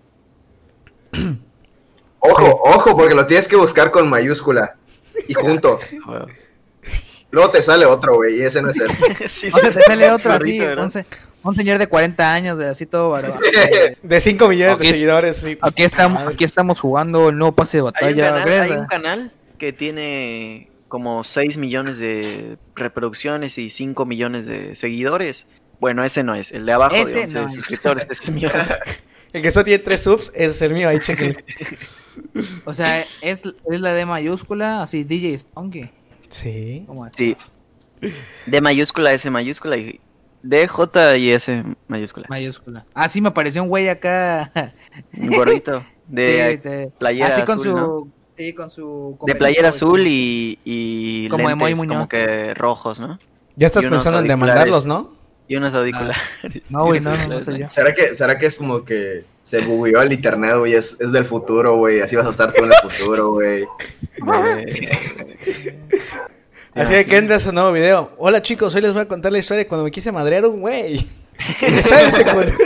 Ojo, ojo, porque lo tienes que buscar con mayúscula y junto. Bueno. Luego te sale otro, güey, y ese no es él. Sí, O sea, te sale otro así, Gordito, ¿verdad? un, se- un señor de cuarenta años, güey, así todo barbado. De cinco millones Ok. de seguidores, sí. Aquí estamos, aquí estamos jugando el nuevo pase de Hay un, batalla. canal, ¿crees? hay un canal que tiene como seis millones de reproducciones y cinco millones de seguidores. Bueno, ese no es. El de abajo Ese de once no es. suscriptores. Ese es mío. El que solo tiene tres subs es el mío, ahí chequen. O sea, es, es la D mayúscula, así D J Spunky. Sí. ¿Cómo es? Sí. D mayúscula, S mayúscula y D, J y S mayúscula. Mayúscula. Ah, sí, me apareció un güey acá. Un gordito. De, Sí, de- playera así con azul, su. ¿no? Sí, con su. de playera azul y, y Como Emoy lentes Muñoz. como que rojos, ¿no? Ya estás Y unos pensando en auriculares. demandarlos, ¿no? Y unos auriculares. No, güey, Y no, unos no, no soy yo. auriculares. ¿Será que, ¿Será que es como que se bugueó el internet, güey? Es, es del futuro, güey. Así vas a estar tú en el futuro, güey. De- Así de que entras a un nuevo video. Hola chicos, hoy les voy a contar la historia de cuando me quise madrear a un güey. Está en secundaria.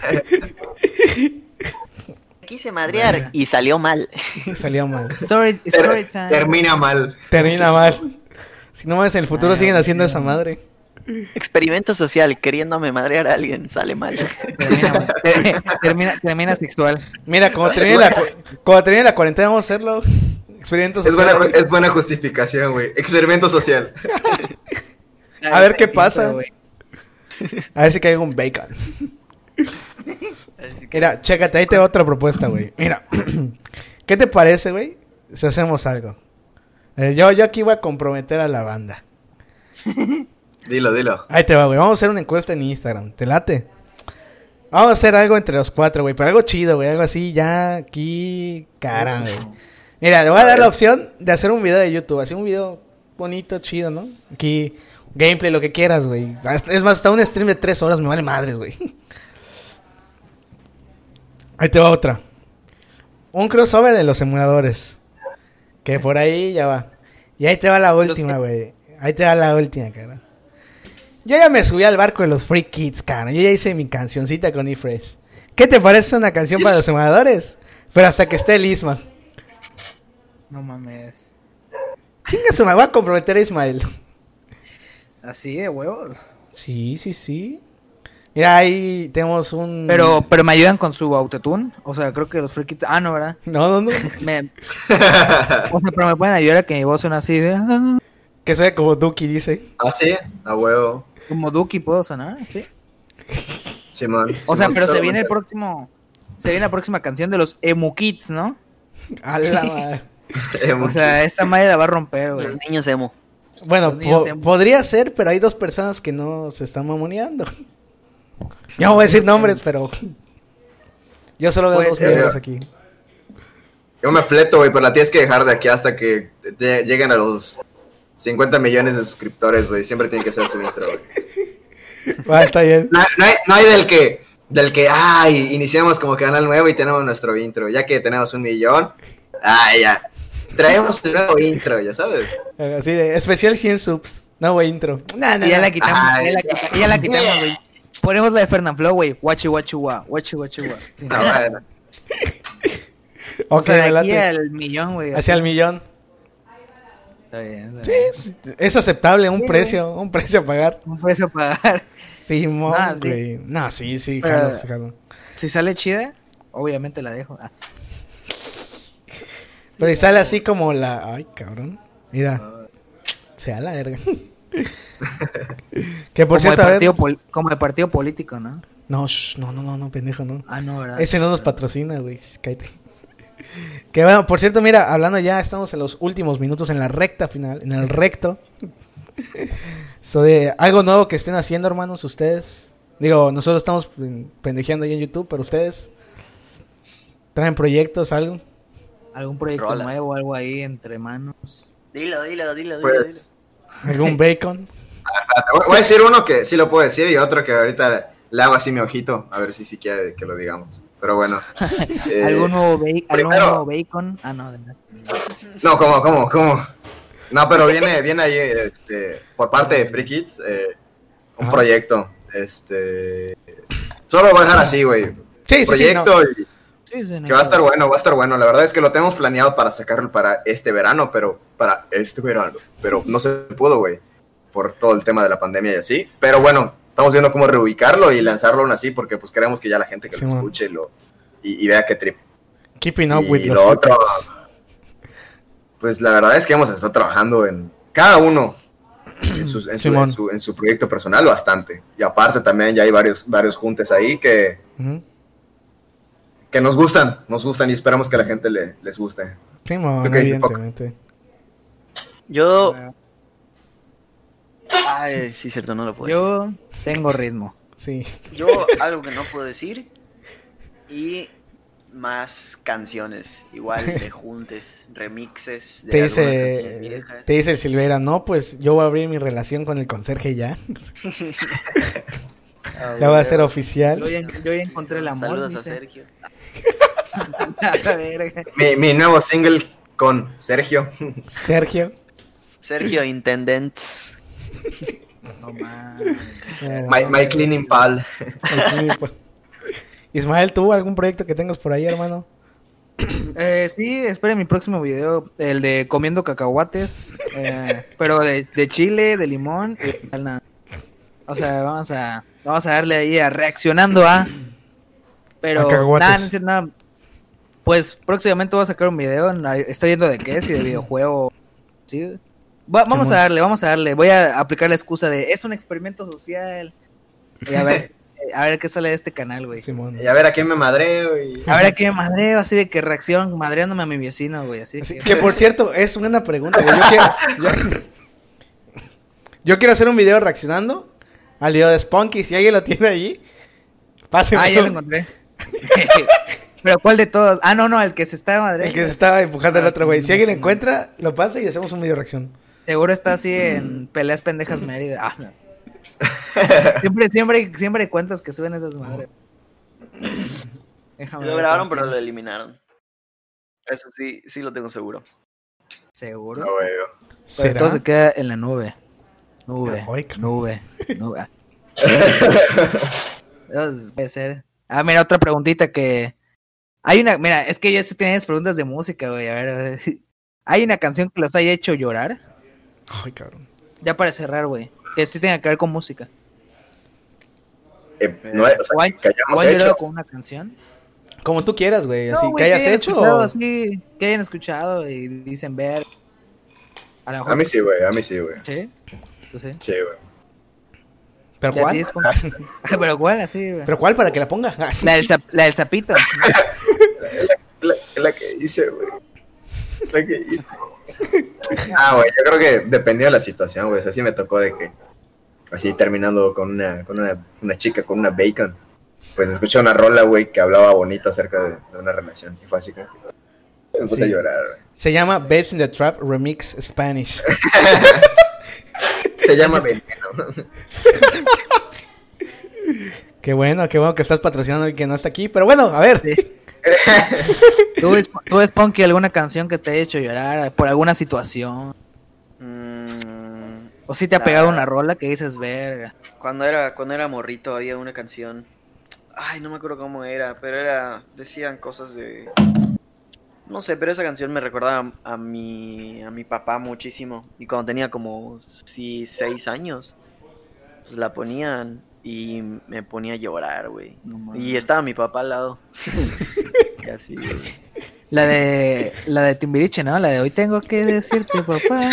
Quise madrear y salió mal. Salió mal. Story, Ter- story time. termina mal. Termina mal. Si no más en el futuro Ah, siguen ok. haciendo esa madre. Experimento social, queriéndome madrear a alguien, sale mal. Termina, ter- termina, termina sexual. Mira, cuando termine la, cu- cuando termine la cuarentena vamos a hacerlo. Experimentos Es buena, sociales. es buena justificación, güey. Experimento social. A ver qué Sí, pasa. pero, güey. A ver si caigo un bacon. Así que- Mira, chécate, ahí te va otra propuesta, güey. Mira, ¿qué te parece, güey? Si hacemos algo. Eh, yo, yo aquí voy a comprometer a la banda. Dilo, dilo. Ahí te va, güey. Vamos a hacer una encuesta en Instagram. ¿Te late? Vamos a hacer algo entre los cuatro, güey. Pero algo chido, güey. Algo así, ya aquí. Caramba, güey. Mira, le voy a dar la opción de hacer un video de YouTube. Así un video bonito, chido, ¿no? Aquí, gameplay, lo que quieras, güey. Es más, hasta un stream de tres horas me vale madres, güey. Ahí te va otra. Un crossover de los emuladores. Que por ahí ya va. Y ahí te va la última, güey. Ahí te va la última, cara. Yo ya me subí al barco de los Free Kids, cara. Yo ya hice mi cancioncita con E-Fresh. ¿Qué te parece una canción para los emuladores? Pero hasta que esté el Isma. No mames. Chinga su madre, voy a comprometer a Ismael. Así de huevos. Sí, sí, sí. Mira, ahí tenemos un... Pero, pero me ayudan con su autotune. O sea, creo que los freakies. Ah, no, ¿verdad? No, no, no. Me... o sea, pero me pueden ayudar a que mi voz suene así de. ah, Que suene como Duki, dice. ¿Ah, sí? A huevo. Como Duki puedo sonar, ¿sí? Simón, O sea, Simón, pero se viene el solamente- próximo. Se viene la próxima canción de los Emu Kids, ¿no? A la madre. O sea, esta madre la va a romper, güey. Los niños emo. Bueno, Los niños po- emo. podría ser, pero hay dos personas que no se están mamoneando. Ya no voy a decir nombres, pero yo solo veo Puede dos ser. miembros aquí. Yo me fleto, güey, pero la tienes que dejar de aquí hasta que te- te lleguen a los cincuenta millones de suscriptores, güey. Siempre tiene que ser su intro, güey. Va, está bien. No, no hay, no hay del que, del que, ay, iniciamos como canal nuevo y tenemos nuestro intro. Ya que tenemos un millón, ay, ya. Traemos el nuevo intro, ya sabes. Así de especial cien subs. No, güey, intro. Nah, nah, Y ya nah. la quitamos, Ay, ya la, quita- ya la quitamos, güey. Ponemos la de Fernanfloo, güey. Guachi, guachi, gua. Guachi, guachi, gua. Sí. No, bueno. O Ok, sea, de me aquí late. al millón, güey. Hacia el millón. Está bien, está Sí, bien. es aceptable, un Sí, precio, un precio a pagar. Un precio a pagar. Simón, Ah, sí. güey. No, sí, sí, Pero- jalo, sí, jalo. Si sale chida, obviamente la dejo. Ah. Pero y sale así como la. Ay, cabrón. Mira. Sea la verga. Que por como, cierto, de a ver. partido pol- como de partido político, ¿no? No, shh, no, no, no, no, pendejo, no. Ah, no, ¿verdad? Ese no nos patrocina, güey. Cállate. Que bueno, por cierto, mira, hablando ya, estamos en los últimos minutos, en la recta final, en el recto. So de algo nuevo que estén haciendo, hermanos, ustedes. Digo, nosotros estamos pen- pendejeando ahí en YouTube, pero ustedes traen proyectos, algo. Algún proyecto Rolas. nuevo, algo ahí entre manos. Dilo, dilo, dilo, dilo. Pues, Algún bacon. ah, te voy voy a decir uno que sí lo puedo decir y otro que ahorita le hago así mi ojito, a ver si sí quiere que lo digamos. Pero bueno. eh, ¿Algún, nuevo ba- algún primero- nuevo bacon? Ah, no, de nada. No, ¿cómo, cómo, cómo? No, pero viene, viene ahí, este, por parte de Free Kids, eh, un Ajá. proyecto, este, solo voy a dejar así, güey, Sí, sí, sí. proyecto no. y- Sí, sí, no que va a estar hay bueno, va a estar bueno, la verdad es que lo tenemos planeado para sacarlo para este verano, pero, para este verano, pero no se pudo, güey, por todo el tema de la pandemia y así, pero bueno, estamos viendo cómo reubicarlo y lanzarlo aún así, porque pues queremos que ya la gente que lo Simón. escuche lo, y, y vea qué trip. Keeping up Y with lo los otro- Free Pues la verdad es que hemos estado trabajando en cada uno en, sus- en su, Simón. en su- en su proyecto personal bastante. Y aparte también ya hay varios, varios juntes ahí que, Kids. Ujú. que nos gustan, nos gustan y esperamos que a la gente le, les guste. Simón, ¿Tú qué dices, Poc? evidentemente. Yo. Ah. Ay, sí, cierto, no lo puedo decir. Yo tengo ritmo. Sí. Yo, algo que no puedo decir. Y más canciones. Igual de juntes, remixes. De Te algunas canciones dice, viejas. te dice el Silvera, no, pues yo voy a abrir mi relación con el conserje ya. Ya va a ser oficial. Yo ya, yo ya encontré el amor. Saludos a dice. Sergio. A la verga. Mi, mi nuevo single con Sergio. Sergio. Sergio Intendents. No mames. Eh, My, my Cleaning Pal. Ismael, ¿tú algún proyecto que tengas por ahí, hermano? Eh, sí, esperen mi próximo video, el de comiendo cacahuates, eh, pero de, de chile, de limón, y tal, nada. O sea, vamos a vamos a darle ahí a reaccionando a, pero A cacahuates. nada, no es cierto, nada. Pues próximamente voy a sacar un video, na- estoy viendo de qué es y de videojuego, sí. Va- vamos Simón. a darle, vamos a darle, voy a aplicar la excusa de es un experimento social y a ver, eh, a ver qué sale de este canal, güey. Simón. Y a ver a quién me madreo. Y... A ver a qué me madreo, así de que reacción, madreándome a mi vecino, güey, así de Así que... que por cierto, es una pregunta. güey. Yo quiero, yo, yo quiero hacer un video reaccionando al video de Spunky. Si alguien lo tiene ahí, pase. Ah, ya lo encontré. Pero ¿cuál de todos? Ah, no, no, el que se está madre. El que se estaba empujando al otro, güey. Si alguien lo encuentra, lo pasa y hacemos un video reacción. Seguro está así en peleas pendejas Mérida. Ah, no. Siempre, siempre, siempre hay cuentas que suben esas madres. Déjame Lo ver grabaron, cuál pero lo tiene. eliminaron. Eso sí, sí lo tengo seguro. Seguro. No, güey. Pero ¿Será? todo se queda en la nube. Nube, Ay, cabrón. nube, nube. Dios, puede ser. Ah, mira, otra preguntita que... Hay una... Mira, es que ya se tienes preguntas de música, güey. A ver, a ver. ¿Hay una canción que los haya hecho llorar? Ay, cabrón. Ya para cerrar, güey. Que sí tenga que ver con música. Eh, no, o sea, ¿O han, que o hayamos han llorado hecho. con una canción? Como tú quieras, güey. Así No, güey, que hayas hayan hecho. escuchado, o- así, que hayan escuchado y dicen ver. A lo mejor. A mí sí, güey, a mí sí, güey. ¿Sí? ¿Tú sí? Sí, güey. ¿Pero ¿Y a cuál? ti, Spunk? ¿Pero cuál? Así, güey. ¿Pero cuál para que la ponga? La del, zap- la del sapito. La, la que hice, güey. La que hice. Ah, güey, yo creo que dependía de la situación, güey. O sea, sí me tocó de que, así terminando con una, con una, una chica, con una bacon, pues escuché una rola, güey, que hablaba bonito acerca de, de una relación. Y fue así como, me puse Sí. a llorar, güey. Se llama Babes in the Trap Remix Spanish. Se llama Veneno. Qué bueno, qué bueno que estás patrocinando y que no está aquí. Pero bueno, a ver. Sí. ¿Tú, Sp- tú, Spunky, alguna canción que te haya hecho llorar por alguna situación? Mm, ¿O si te ha la- pegado una rola que dices, verga? Cuando era, cuando era morrito había una canción. Ay, no me acuerdo cómo era, pero era. Decían cosas de. No sé, pero esa canción me recordaba a, a mi. a mi papá muchísimo. Y cuando tenía como sí, seis años, pues la ponían y me ponía a llorar, güey. No mames. Y estaba mi papá al lado. Y así, güey. La de la de Timbiriche, ¿no? La de hoy tengo que decirte, papá.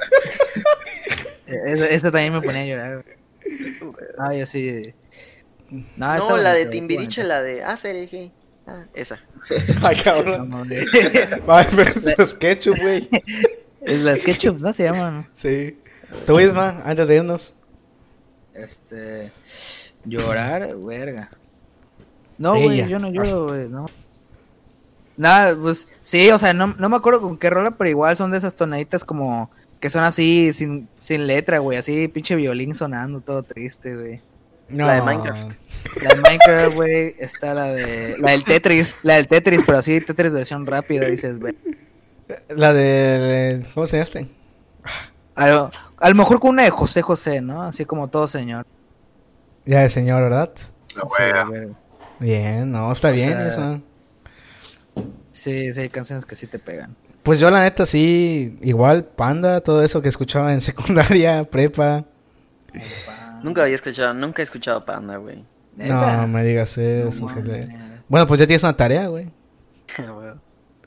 Esa, esa también me ponía a llorar, güey. Ah, yo sí. No, está No, la de bonito, Timbiriche, bonito. la de. Ah, Cereje. Ah, esa. Ay, No, cabrón. mames. Ay, pero es los ketchup, güey. Es las ketchup, ¿no? Se llaman. Sí. Tú, Isma, antes de irnos. Este. Llorar, verga. No, güey, Ella. yo no lloro, güey, no. Nada, pues sí, o sea, no, no me acuerdo con qué rola, pero igual son de esas tonaditas como que son así, sin, sin letra, güey, así, pinche violín sonando, todo triste, güey. No. La de Minecraft. La de Minecraft, güey, está la de. La del Tetris, la del Tetris, pero así, Tetris versión rápida, dices, güey. La de... ¿Cómo se llama este? A lo, a lo mejor con una de José José, ¿no? Así como todo señor. Ya de señor, ¿verdad? La Sí, wea. güey. Bien, no, está bien sea, eso. Sí, sí, hay canciones que sí te pegan. Pues yo la neta sí, igual Panda, todo eso que escuchaba en secundaria, prepa. Nunca había escuchado, nunca he escuchado Panda, güey. ¿Neta? No me digas No eso. se mames. le- Bueno, pues ya tienes una tarea, güey. Güey.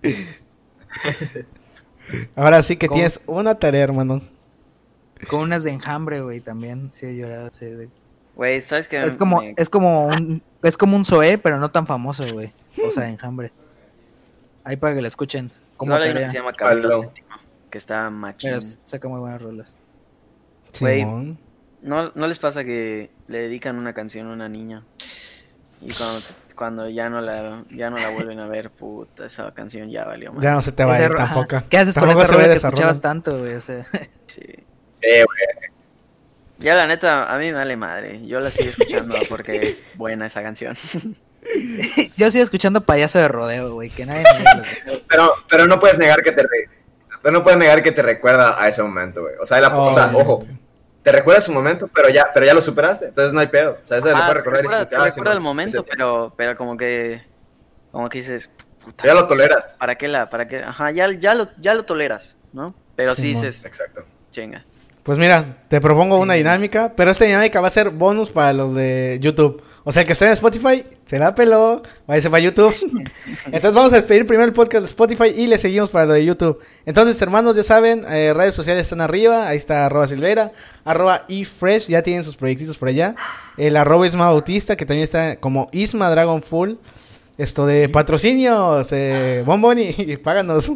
Ahora sí que ¿Cómo? tienes una tarea, hermano. Con unas de enjambre, güey, también. Sí, he llorado, sí, de- Güey, ¿sabes qué? Es como, Me- es como un, es como un Zoé, pero no tan famoso, güey. O sea, enjambre. Ahí para que lo escuchen. Como Igual hay uno que tarea. se llama Camilo Hello. Séptimo, que está machín. Pero saca muy buenas rolas. Güey. Simón. ¿No, ¿No les pasa que le dedican una canción a una niña? Y cuando, cuando ya no la ya no la vuelven a ver, puta, esa canción ya valió más. Ya no se te va a Esa ir ro- tampoco. ajá. ¿Qué haces con Tampoco esa se va a rola ir que esa escuchabas rola. tanto, güey? O sea, Sí. Sí, güey. Ya la neta, a mí me vale madre. Yo la sigo escuchando porque es buena esa canción. yo sigo escuchando Payaso de Rodeo, güey, que nadie me diga, güey. Pero, pero no puedes negar que te re- pero no puedes negar que te recuerda a ese momento, güey. O sea, la, o sea, Oh, ojo, te recuerda su momento, pero ya, pero ya lo superaste, entonces no hay pedo. O sea, eso le Ah, puedes recordar y recuerda, es como que, ah, sí, recuerda no, el momento, ese- pero, pero como que, como que dices, puta, ya lo toleras. ¿para qué la, para qué? Ajá, ya, ya lo, ya lo toleras, ¿no? Pero sí Simón. dices, Exacto. chinga. Pues mira, te propongo una dinámica, pero esta dinámica va a ser bonus para los de YouTube. O sea, el que esté en Spotify, se la peló, váyase para YouTube. Entonces vamos a despedir primero el podcast de Spotify y le seguimos para lo de YouTube. Entonces, hermanos, ya saben, eh, redes sociales están arriba, ahí está arroba Silvera, arroba eFresh, ya tienen sus proyectitos por allá. El arroba Isma Bautista, que también está como Isma Dragon Full. Esto de patrocinios, eh, Bonboni, páganos.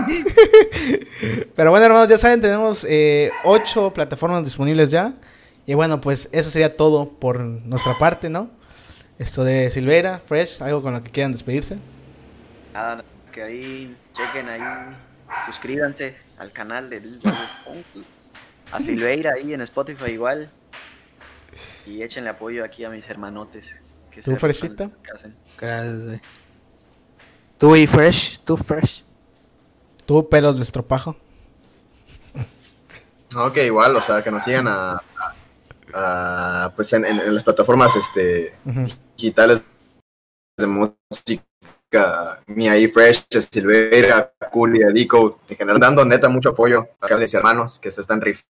Pero bueno, hermanos, ya saben, tenemos eh, ocho plataformas disponibles ya. Y bueno, pues eso sería todo por nuestra parte, ¿no? Esto de Silvera, Fresh, algo con lo que quieran despedirse. Nada, que ahí chequen ahí, suscríbanse al canal de Lil Jalles Spunky, a Silveira ahí en Spotify igual. Y échenle apoyo aquí a mis hermanotes. Que ¿Tú, se Freshita? rifan lo que hacen. Gracias, güey. Tú y Fresh, tú Fresh. Tú, pelos de estropajo. No, que igual, o sea, que nos sigan a, a- a, pues en, en- en las plataformas este Ujú. digitales de música, Mia y Fresh, Silveira, Culia, Decode, en general dando neta mucho apoyo a mis hermanos que se están rifando.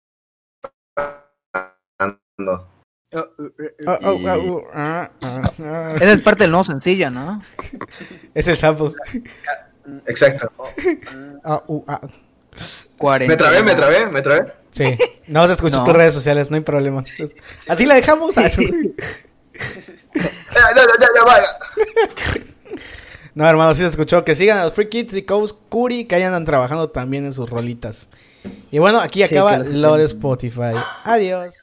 Oh, uh, uh, uh. Oh, oh, oh, oh, ah, ah, ah. Esa es parte del nuevo sencillo, ¿no? Es el sample. Exacto. Oh, mm, Ah, uh, ah. Me trabé, me trabé, me trabé. Sí, no se escuchó No. tus redes sociales, no hay problema. Así la dejamos. Ya, ya, ya, ya, vaya. No, hermano, sí se escuchó. Que sigan a los Free Kids y Coast Curi, que ahí andan trabajando también en sus rolitas. Y bueno, aquí Sí, acaba que los- lo de Spotify. Adiós.